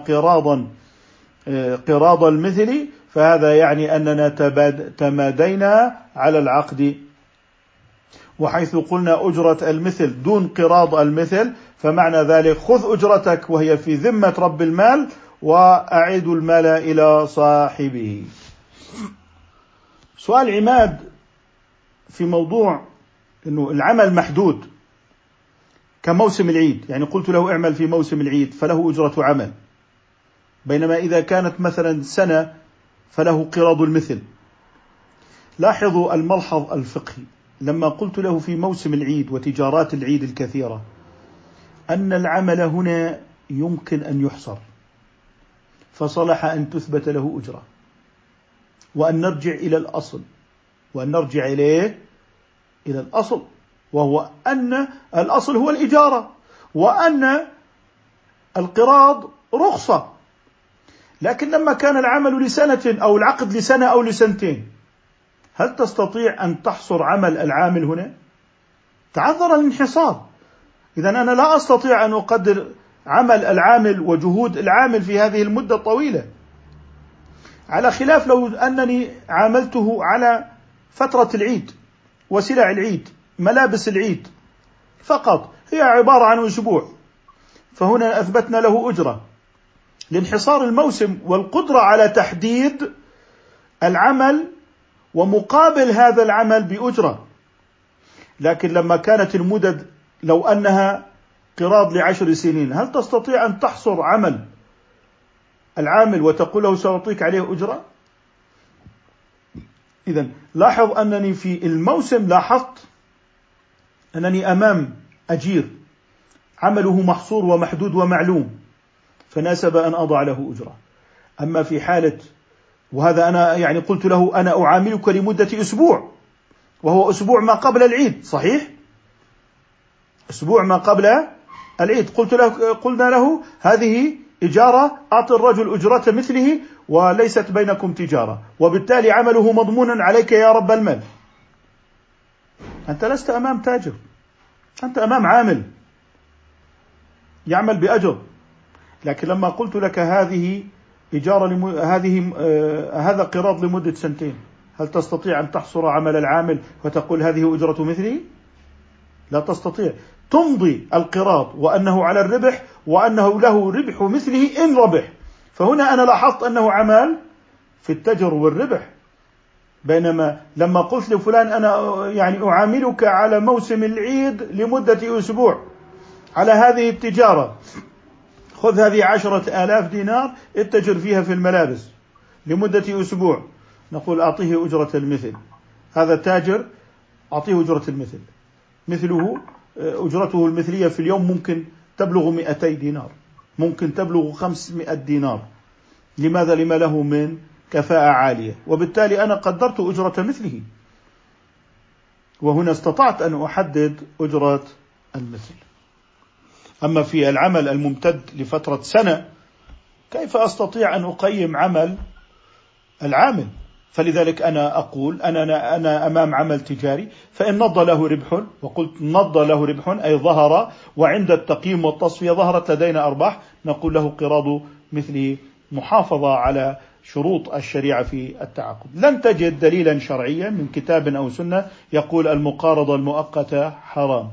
قراض المثل فهذا يعني أننا تمادينا على العقد. وحيث قلنا أجرة المثل دون قراض المثل فمعنى ذلك خذ أجرتك وهي في ذمة رب المال وأعيد المال إلى صاحبه. سؤال عماد في موضوع إنه العمل محدود كموسم العيد، يعني قلت له اعمل في موسم العيد فله أجرة عمل، بينما إذا كانت مثلا سنة فله قراض المثل. لاحظوا الملحظ الفقهي، لما قلت له في موسم العيد وتجارات العيد الكثيرة أن العمل هنا يمكن أن يحصر، فصلح أن تثبت له أجرة، وأن نرجع إلى الأصل وأن نرجع إليه إلى الأصل، وهو أن الأصل هو الإجارة، وأن القراض رخصة. لكن لما كان العمل لسنة أو العقد لسنة أو لسنتين، هل تستطيع أن تحصر عمل العامل هنا؟ تعذر الانحصار. إذن أنا لا أستطيع أن أقدر عمل العامل وجهود العامل في هذه المدة الطويلة، على خلاف لو أنني عاملته على فترة العيد وسلع العيد، ملابس العيد فقط، هي عبارة عن أسبوع، فهنا أثبتنا له أجرة لانحصار الموسم والقدرة على تحديد العمل ومقابل هذا العمل بأجرة. لكن لما كانت المدد لو أنها قراض ل10 سنين، هل تستطيع أن تحصر عمل العامل وتقول له سأعطيك عليه أجرة؟ إذن لاحظ أنني في الموسم لاحظت أنني أمام أجير عمله محصور ومحدود ومعلوم، فناسب أن أضع له أجرة. أما في حالة، وهذا أنا يعني قلت له أنا أعاملك لمدة أسبوع، وهو أسبوع ما قبل العيد، صحيح؟ أسبوع ما قبل العيد، قلنا له هذه إجارة، أعطي الرجل أجرة مثله وليست بينكم تجارة، وبالتالي عمله مضمونا عليك يا رب المال. أنت لست أمام تاجر، أنت أمام عامل يعمل بأجر. لكن لما قلت لك هذه إجارة هذا قراض لمدة سنتين، هل تستطيع أن تحصر عمل العامل وتقول هذه أجرة مثلي؟ لا تستطيع. تمضي القراض وأنه على الربح وأنه له ربح مثله إن ربح. فهنا أنا لاحظت أنه عمل في التجر والربح، بينما لما قلت لفلان أنا يعني أعاملك على موسم العيد لمدة أسبوع على هذه التجارة، خذ هذه 10,000 دينار اتجر فيها في الملابس لمدة أسبوع، نقول أعطيه أجرة المثل. هذا تاجر، أعطيه أجرة المثل، مثله أجرته المثلية في اليوم ممكن تبلغ 200 دينار، ممكن تبلغ 500 دينار. لماذا؟ لما له من كفاءة عالية، وبالتالي أنا قدرت أجرة مثله، وهنا استطعت أن أحدد أجرة المثل. أما في العمل الممتد لفترة سنة، كيف أستطيع أن أقيم عمل العامل؟ فلذلك أنا أقول أنا أمام عمل تجاري، فإن نض له ربح، وقلت نض له ربح أي ظهر، وعند التقييم والتصفية ظهرت لدينا أرباح، نقول له قراض مثله، محافظة على شروط الشريعة في التعاقد. لن تجد دليلا شرعيا من كتاب أو سنة يقول المقارضة المؤقتة حرام.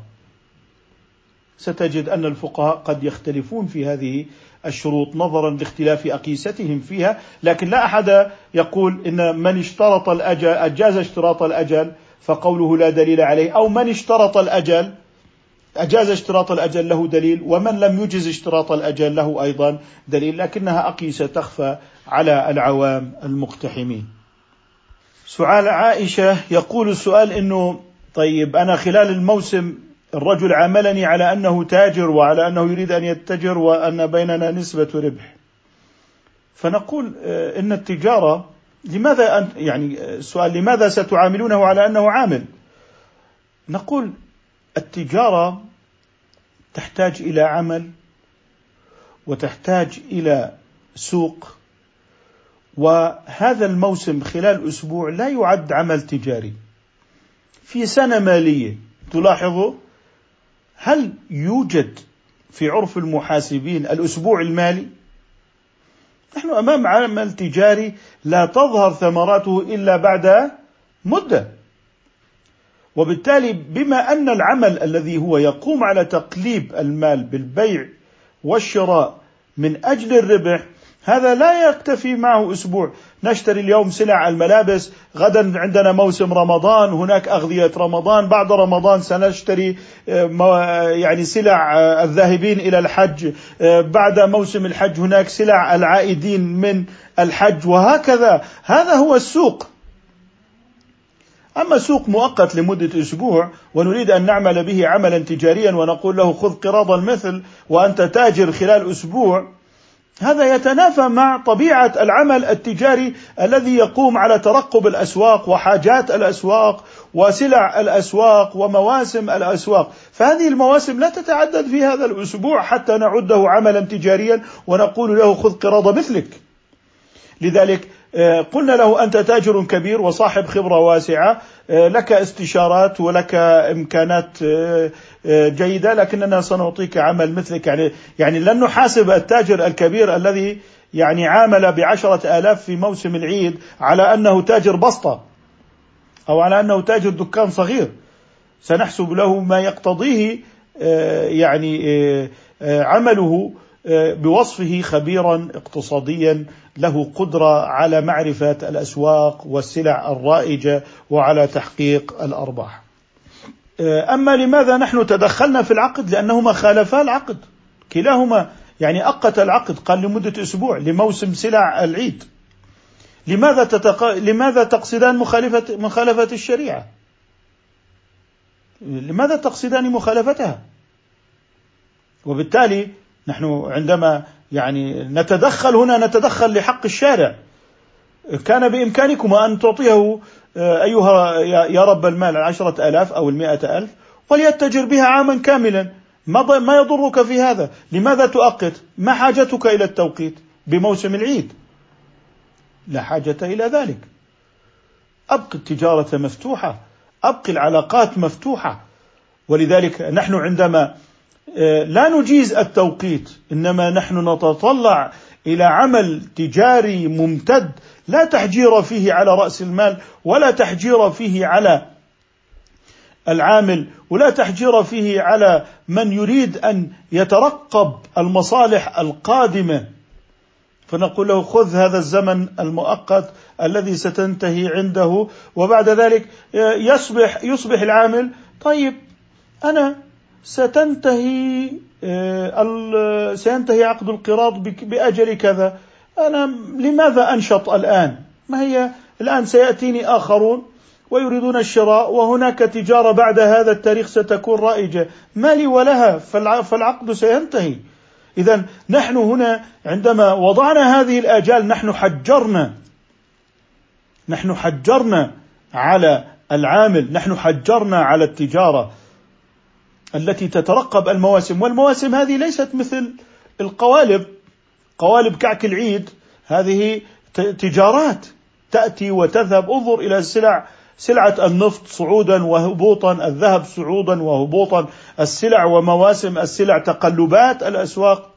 ستجد أن الفقهاء قد يختلفون في هذه الشروط نظرا لاختلاف أقيستهم فيها، لكن لا أحد يقول إن من اشترط الأجل أجاز اشتراط الأجل فقوله لا دليل عليه، أو من اشترط الأجل أجاز اشتراط الأجل له دليل، ومن لم يجز اشتراط الأجل له أيضا دليل، لكنها أقيسة تخفى على العوام المقتحمين. سؤال عائشة، يقول السؤال إنه طيب أنا خلال الموسم الرجل عاملني على أنه تاجر وعلى أنه يريد أن يتجر وأن بيننا نسبة ربح، فنقول إن التجارة لماذا يعني السؤال لماذا ستعاملونه على أنه عامل؟ نقول التجارة تحتاج إلى عمل وتحتاج إلى سوق، وهذا الموسم خلال أسبوع لا يعد عمل تجاري. في سنة مالية تلاحظوا هل يوجد في عرف المحاسبين الأسبوع المالي؟ نحن أمام عمل تجاري لا تظهر ثمراته إلا بعد مدة، وبالتالي بما أن العمل الذي هو يقوم على تقليب المال بالبيع والشراء من أجل الربح، هذا لا يكتفي معه أسبوع. نشتري اليوم سلع الملابس، غدا عندنا موسم رمضان، هناك أغذية رمضان، بعد رمضان سنشتري يعني سلع الذاهبين إلى الحج، بعد موسم الحج هناك سلع العائدين من الحج، وهكذا. هذا هو السوق. أما سوق مؤقت لمدة أسبوع ونريد أن نعمل به عملا تجاريا ونقول له خذ قراض المثل وأنت تاجر خلال أسبوع، هذا يتنافى مع طبيعة العمل التجاري الذي يقوم على ترقب الأسواق وحاجات الأسواق وسلع الأسواق ومواسم الأسواق. فهذه المواسم لا تتعدد في هذا الأسبوع حتى نعده عملا تجاريا ونقول له خذ قراض مثلك. لذلك قلنا له أنت تاجر كبير وصاحب خبرة واسعة، لك استشارات ولك إمكانات جيدة، لكننا سنعطيك عمل مثلك. يعني لن نحاسب التاجر الكبير الذي يعني عامل ب10,000 في موسم العيد على أنه تاجر بسطة أو على أنه تاجر دكان صغير، سنحسب له ما يقتضيه عمله بوصفه خبيرا اقتصاديا له قدرة على معرفة الأسواق والسلع الرائجة وعلى تحقيق الأرباح. أما لماذا نحن تدخلنا في العقد؟ لأنهما خالفا العقد كلاهما، يعني أقت العقد قال لمدة أسبوع لموسم سلع العيد. لماذا تقصدان مخالفة الشريعة؟ لماذا تقصدان مخالفتها؟ وبالتالي نحن عندما نتدخل هنا نتدخل لحق الشارع. كان بإمكانكما أن تعطيه أيها يا رب المال 10,000 أو 100,000 وليتجر بها عاما كاملا، ما يضرك في هذا. لماذا تؤقت؟ ما حاجتك إلى التوقيت بموسم العيد؟ لا حاجة إلى ذلك. أبقي التجارة مفتوحة، أبقي العلاقات مفتوحة. ولذلك نحن عندما لا نجيز التوقيت، إنما نحن نتطلع إلى عمل تجاري ممتد لا تحجير فيه على رأس المال، ولا تحجير فيه على العامل، ولا تحجير فيه على من يريد أن يترقب المصالح القادمة. فنقول له خذ هذا الزمن المؤقت الذي ستنتهي عنده، وبعد ذلك يصبح العامل طيب أنا سينتهي عقد القراض بأجل كذا، أنا لماذا أنشط الآن؟ ما هي الآن سيأتيني آخرون ويريدون الشراء، وهناك تجارة بعد هذا التاريخ ستكون رائجة، ما لي ولها، فالعقد سينتهي. إذن نحن هنا عندما وضعنا هذه الآجال نحن حجرنا على العامل، نحن حجرنا على التجارة التي تترقب المواسم. والمواسم هذه ليست مثل قوالب كعك العيد، هذه تجارات تأتي وتذهب. انظر إلى سلعة النفط صعودا وهبوطا، الذهب صعودا وهبوطا، السلع ومواسم السلع، تقلبات الأسواق.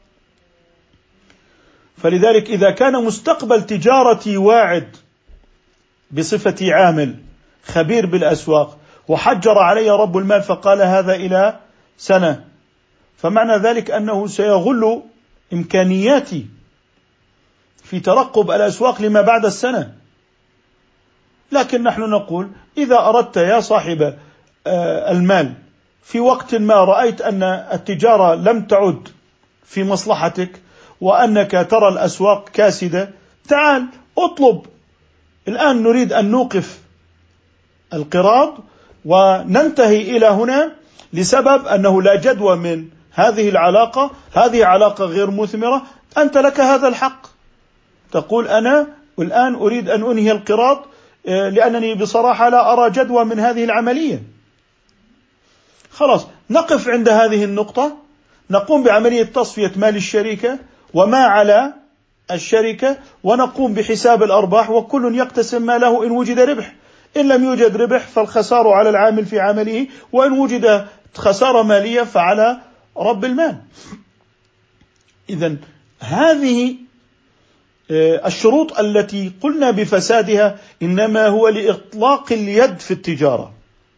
فلذلك إذا كان مستقبل تجارتي واعد بصفتي عامل خبير بالأسواق، وحجر علي رب المال فقال هذا إلى سنة، فمعنى ذلك أنه سيغل إمكانياتي في ترقب الأسواق لما بعد السنة. لكن نحن نقول إذا أردت يا صاحب المال في وقت ما رأيت أن التجارة لم تعد في مصلحتك وأنك ترى الأسواق كاسدة، تعال اطلب. الآن نريد أن نوقف القراض وننتهي إلى هنا لسبب أنه لا جدوى من هذه العلاقة، هذه علاقة غير مثمرة، أنت لك هذا الحق. تقول أنا والآن أريد أن أنهي القراض لأنني بصراحة لا أرى جدوى من هذه العملية. خلاص نقف عند هذه النقطة، نقوم بعملية تصفية مال الشركة وما على الشركة، ونقوم بحساب الأرباح، وكل يقتسم ماله إن وجد ربح. إن لم يوجد ربح فالخسار على العامل في عمله، وإن وجد خسارة مالية فعلى رب المال. إذن هذه الشروط التي قلنا بفسادها إنما هو لإطلاق اليد في التجارة،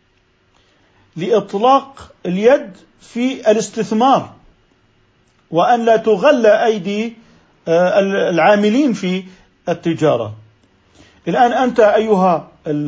لإطلاق اليد في الاستثمار، وأن لا تغل أيدي العاملين في التجارة. الآن أنت أيها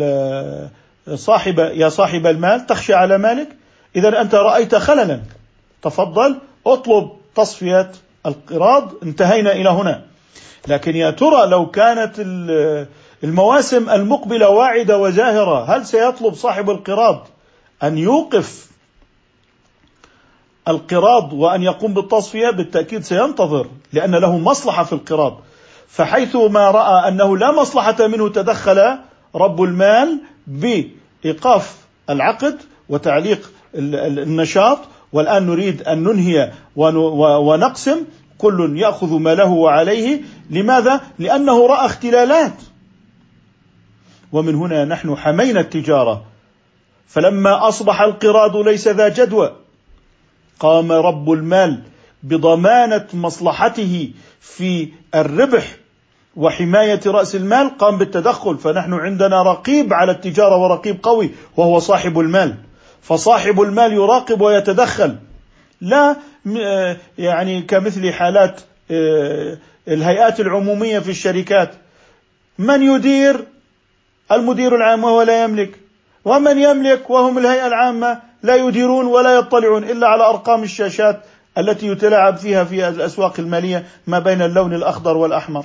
يا صاحب المال تخشى على مالك، إذا أنت رأيت خللا، تفضل اطلب تصفية القراض، انتهينا إلى هنا. لكن يا ترى لو كانت المواسم المقبلة واعدة وزاهرة، هل سيطلب صاحب القراض أن يوقف القراض وأن يقوم بالتصفية بالتأكيد سينتظر، لأن له مصلحة في القراض. فحيث ما رأى أنه لا مصلحة منه تدخل رب المال بإيقاف العقد وتعليق النشاط، والآن نريد أن ننهي ونقسم، كل يأخذ ما له وعليه. لماذا؟ لأنه رأى اختلالات. ومن هنا نحن حمينا التجارة، فلما أصبح القراض ليس ذا جدوى قام رب المال بضمانة مصلحته في الربح وحماية رأس المال، قام بالتدخل. فنحن عندنا رقيب على التجارة ورقيب قوي وهو صاحب المال، فصاحب المال يراقب ويتدخل، لا يعني كمثل حالات الهيئات العمومية في الشركات، من يدير؟ المدير العام وهو لا يملك، ومن يملك وهم الهيئة العامة لا يديرون ولا يطلعون إلا على أرقام الشاشات التي يتلاعب فيها في الأسواق المالية ما بين اللون الأخضر والأحمر.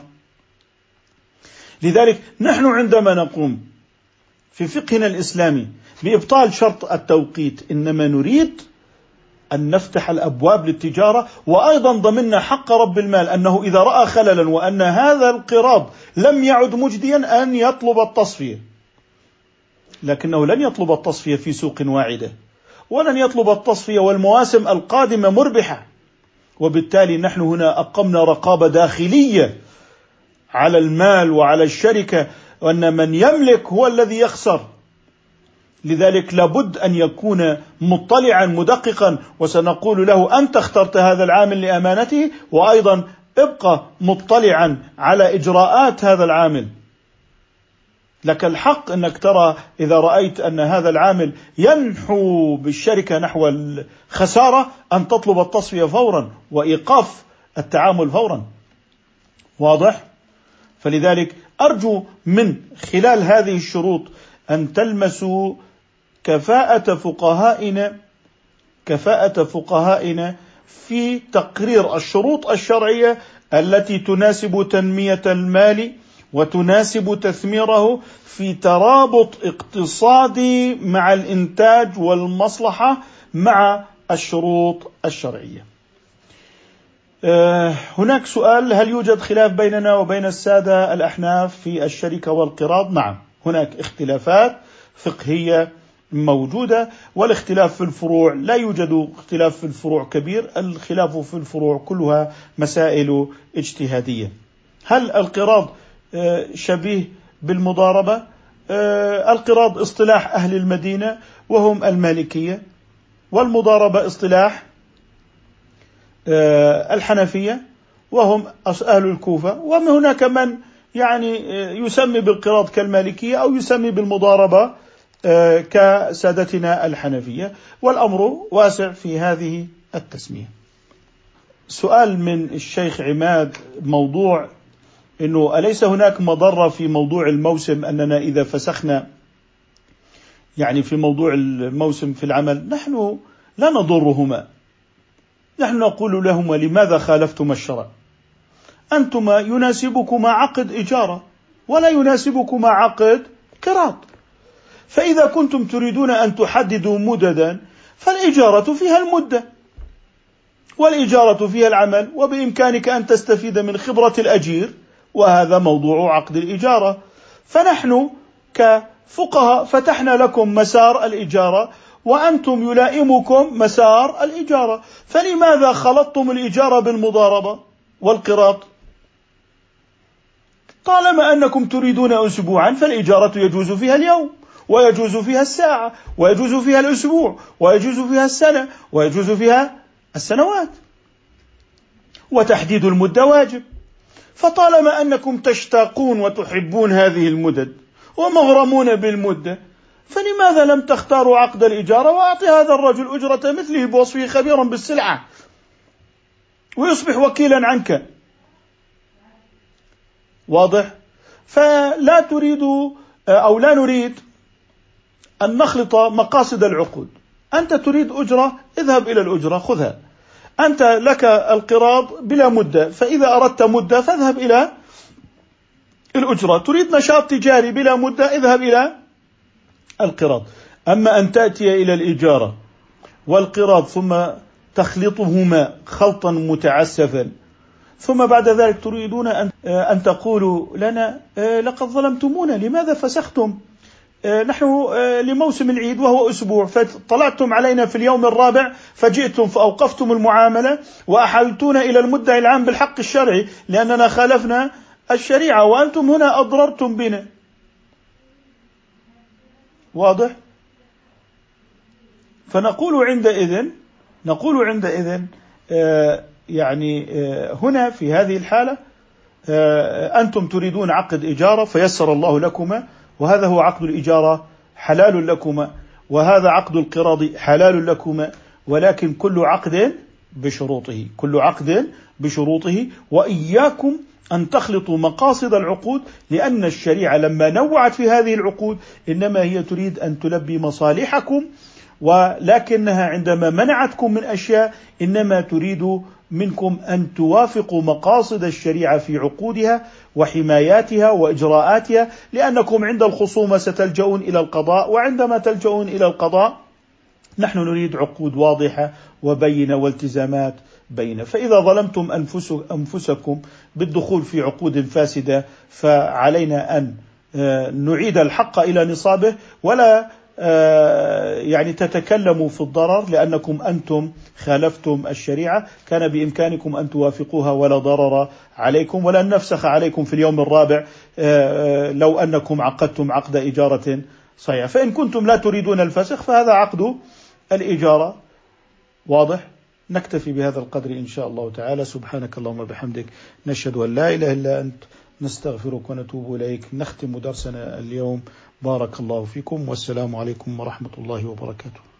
لذلك نحن عندما نقوم في فقهنا الإسلامي بإبطال شرط التوقيت إنما نريد أن نفتح الأبواب للتجارة، وأيضا ضمننا حق رب المال أنه إذا رأى خللا وأن هذا القراض لم يعد مجديا أن يطلب التصفية، لكنه لن يطلب التصفية في سوق واعدة، ولن يطلب التصفية والمواسم القادمة مربحة. وبالتالي نحن هنا أقمنا رقابة داخلية على المال وعلى الشركة، وأن من يملك هو الذي يخسر. لذلك لابد أن يكون مطلعا مدققا، وسنقول له أنت اخترت هذا العامل لأمانته، وأيضا ابقى مطلعا على إجراءات هذا العامل. لك الحق أنك ترى إذا رأيت أن هذا العامل ينحو بالشركة نحو الخسارة أن تطلب التصفية فورا وإيقاف التعامل فورا. واضح؟ فلذلك أرجو من خلال هذه الشروط أن تلمسوا كفاءة فقهائنا في تقرير الشروط الشرعية التي تناسب تنمية المال وتناسب تثميره في ترابط اقتصادي مع الإنتاج والمصلحة مع الشروط الشرعية. هناك سؤال: هل يوجد خلاف بيننا وبين السادة الأحناف في الشركة والقراض؟ نعم، هناك اختلافات فقهية موجودة، والاختلاف في الفروع لا يوجد اختلاف في الفروع كبير، الخلاف في الفروع كلها مسائل اجتهادية. هل القراض شبيه بالمضاربة؟ القراض اصطلاح أهل المدينة وهم المالكية، والمضاربة اصطلاح الحنفية وهم أهل الكوفة، ومن هناك من يعني يسمي بالقراض كالمالكية أو يسمي بالمضاربة كسادتنا الحنفية، والأمر واسع في هذه التسمية. سؤال من الشيخ عماد، موضوع إنه أليس هناك مضرة في موضوع الموسم، أننا إذا فسخنا يعني في موضوع الموسم في العمل نحن لا نضرهما، نحن نقول لهما لماذا خالفتما الشرع؟ أنتما يناسبكما عقد إجارة ولا يناسبكما عقد قراض، فإذا كنتم تريدون أن تحددوا مددا فالإجارة فيها المدة والإجارة فيها العمل، وبإمكانك أن تستفيد من خبرة الأجير، وهذا موضوع عقد الإجارة. فنحن كفقهاء فتحنا لكم مسار الإجارة وأنتم يلائمكم مسار الإجارة، فلماذا خلطتم الإجارة بالمضاربة والقراض؟ طالما أنكم تريدون أسبوعا فالإجارة يجوز فيها اليوم، ويجوز فيها الساعة، ويجوز فيها الأسبوع، ويجوز فيها السنة، ويجوز فيها السنوات، وتحديد المدة واجب. فطالما أنكم تشتاقون وتحبون هذه المدد ومغرمون بالمدة، فلماذا لم تختاروا عقد الإجارة وأعطي هذا الرجل أجرة مثله بوصفه خبيرا بالسلعة ويصبح وكيلا عنك؟ واضح؟ فلا تريد أو لا نريد أن نخلط مقاصد العقود. أنت تريد أجرة، اذهب إلى الأجرة خذها. أنت لك القراض بلا مدة، فإذا أردت مدة فاذهب إلى الأجرة. تريد نشاط تجاري بلا مدة، اذهب إلى القراض. أما أن تأتي إلى الإجارة والقراض ثم تخلطهما خلطا متعسفا، ثم بعد ذلك تريدون أن تقولوا لنا لقد ظلمتمونا، لماذا فسختم؟ نحن لموسم العيد وهو أسبوع، فطلعتم علينا في اليوم الرابع فجئتم فأوقفتم المعاملة وأحلتون إلى المدعي العام بالحق الشرعي لأننا خالفنا الشريعة، وأنتم هنا أضررتم بنا. واضح؟ فنقول عندئذ هنا في هذه الحالة أنتم تريدون عقد إجارة فيسر الله لكما، وهذا هو عقد الإجارة حلال لكما، وهذا عقد القراض حلال لكما، ولكن كل عقد بشروطه، وإياكم أن تخلطوا مقاصد العقود، لأن الشريعة لما نوعت في هذه العقود إنما هي تريد أن تلبي مصالحكم، ولكنها عندما منعتكم من أشياء إنما تريد منكم أن توافقوا مقاصد الشريعة في عقودها وحماياتها وإجراءاتها، لأنكم عند الخصومة ستلجؤون إلى القضاء، وعندما تلجؤون إلى القضاء نحن نريد عقود واضحة وبينة والتزامات بينة. فإذا ظلمتم أنفسكم بالدخول في عقود فاسدة فعلينا أن نعيد الحق إلى نصابه، ولا تتكلموا في الضرر، لأنكم أنتم خالفتم الشريعة، كان بإمكانكم أن توافقوها ولا ضرر عليكم، ولن نفسخ عليكم في اليوم الرابع لو أنكم عقدتم عقد إجارة صحيحة. فإن كنتم لا تريدون الفسخ فهذا عقد الإجارة. واضح؟ نكتفي بهذا القدر إن شاء الله تعالى. سبحانك اللهم وبحمدك، نشهد أن لا إله إلا أنت، نستغفرك ونتوب إليك. نختم درسنا اليوم. بارك الله فيكم، والسلام عليكم ورحمة الله وبركاته.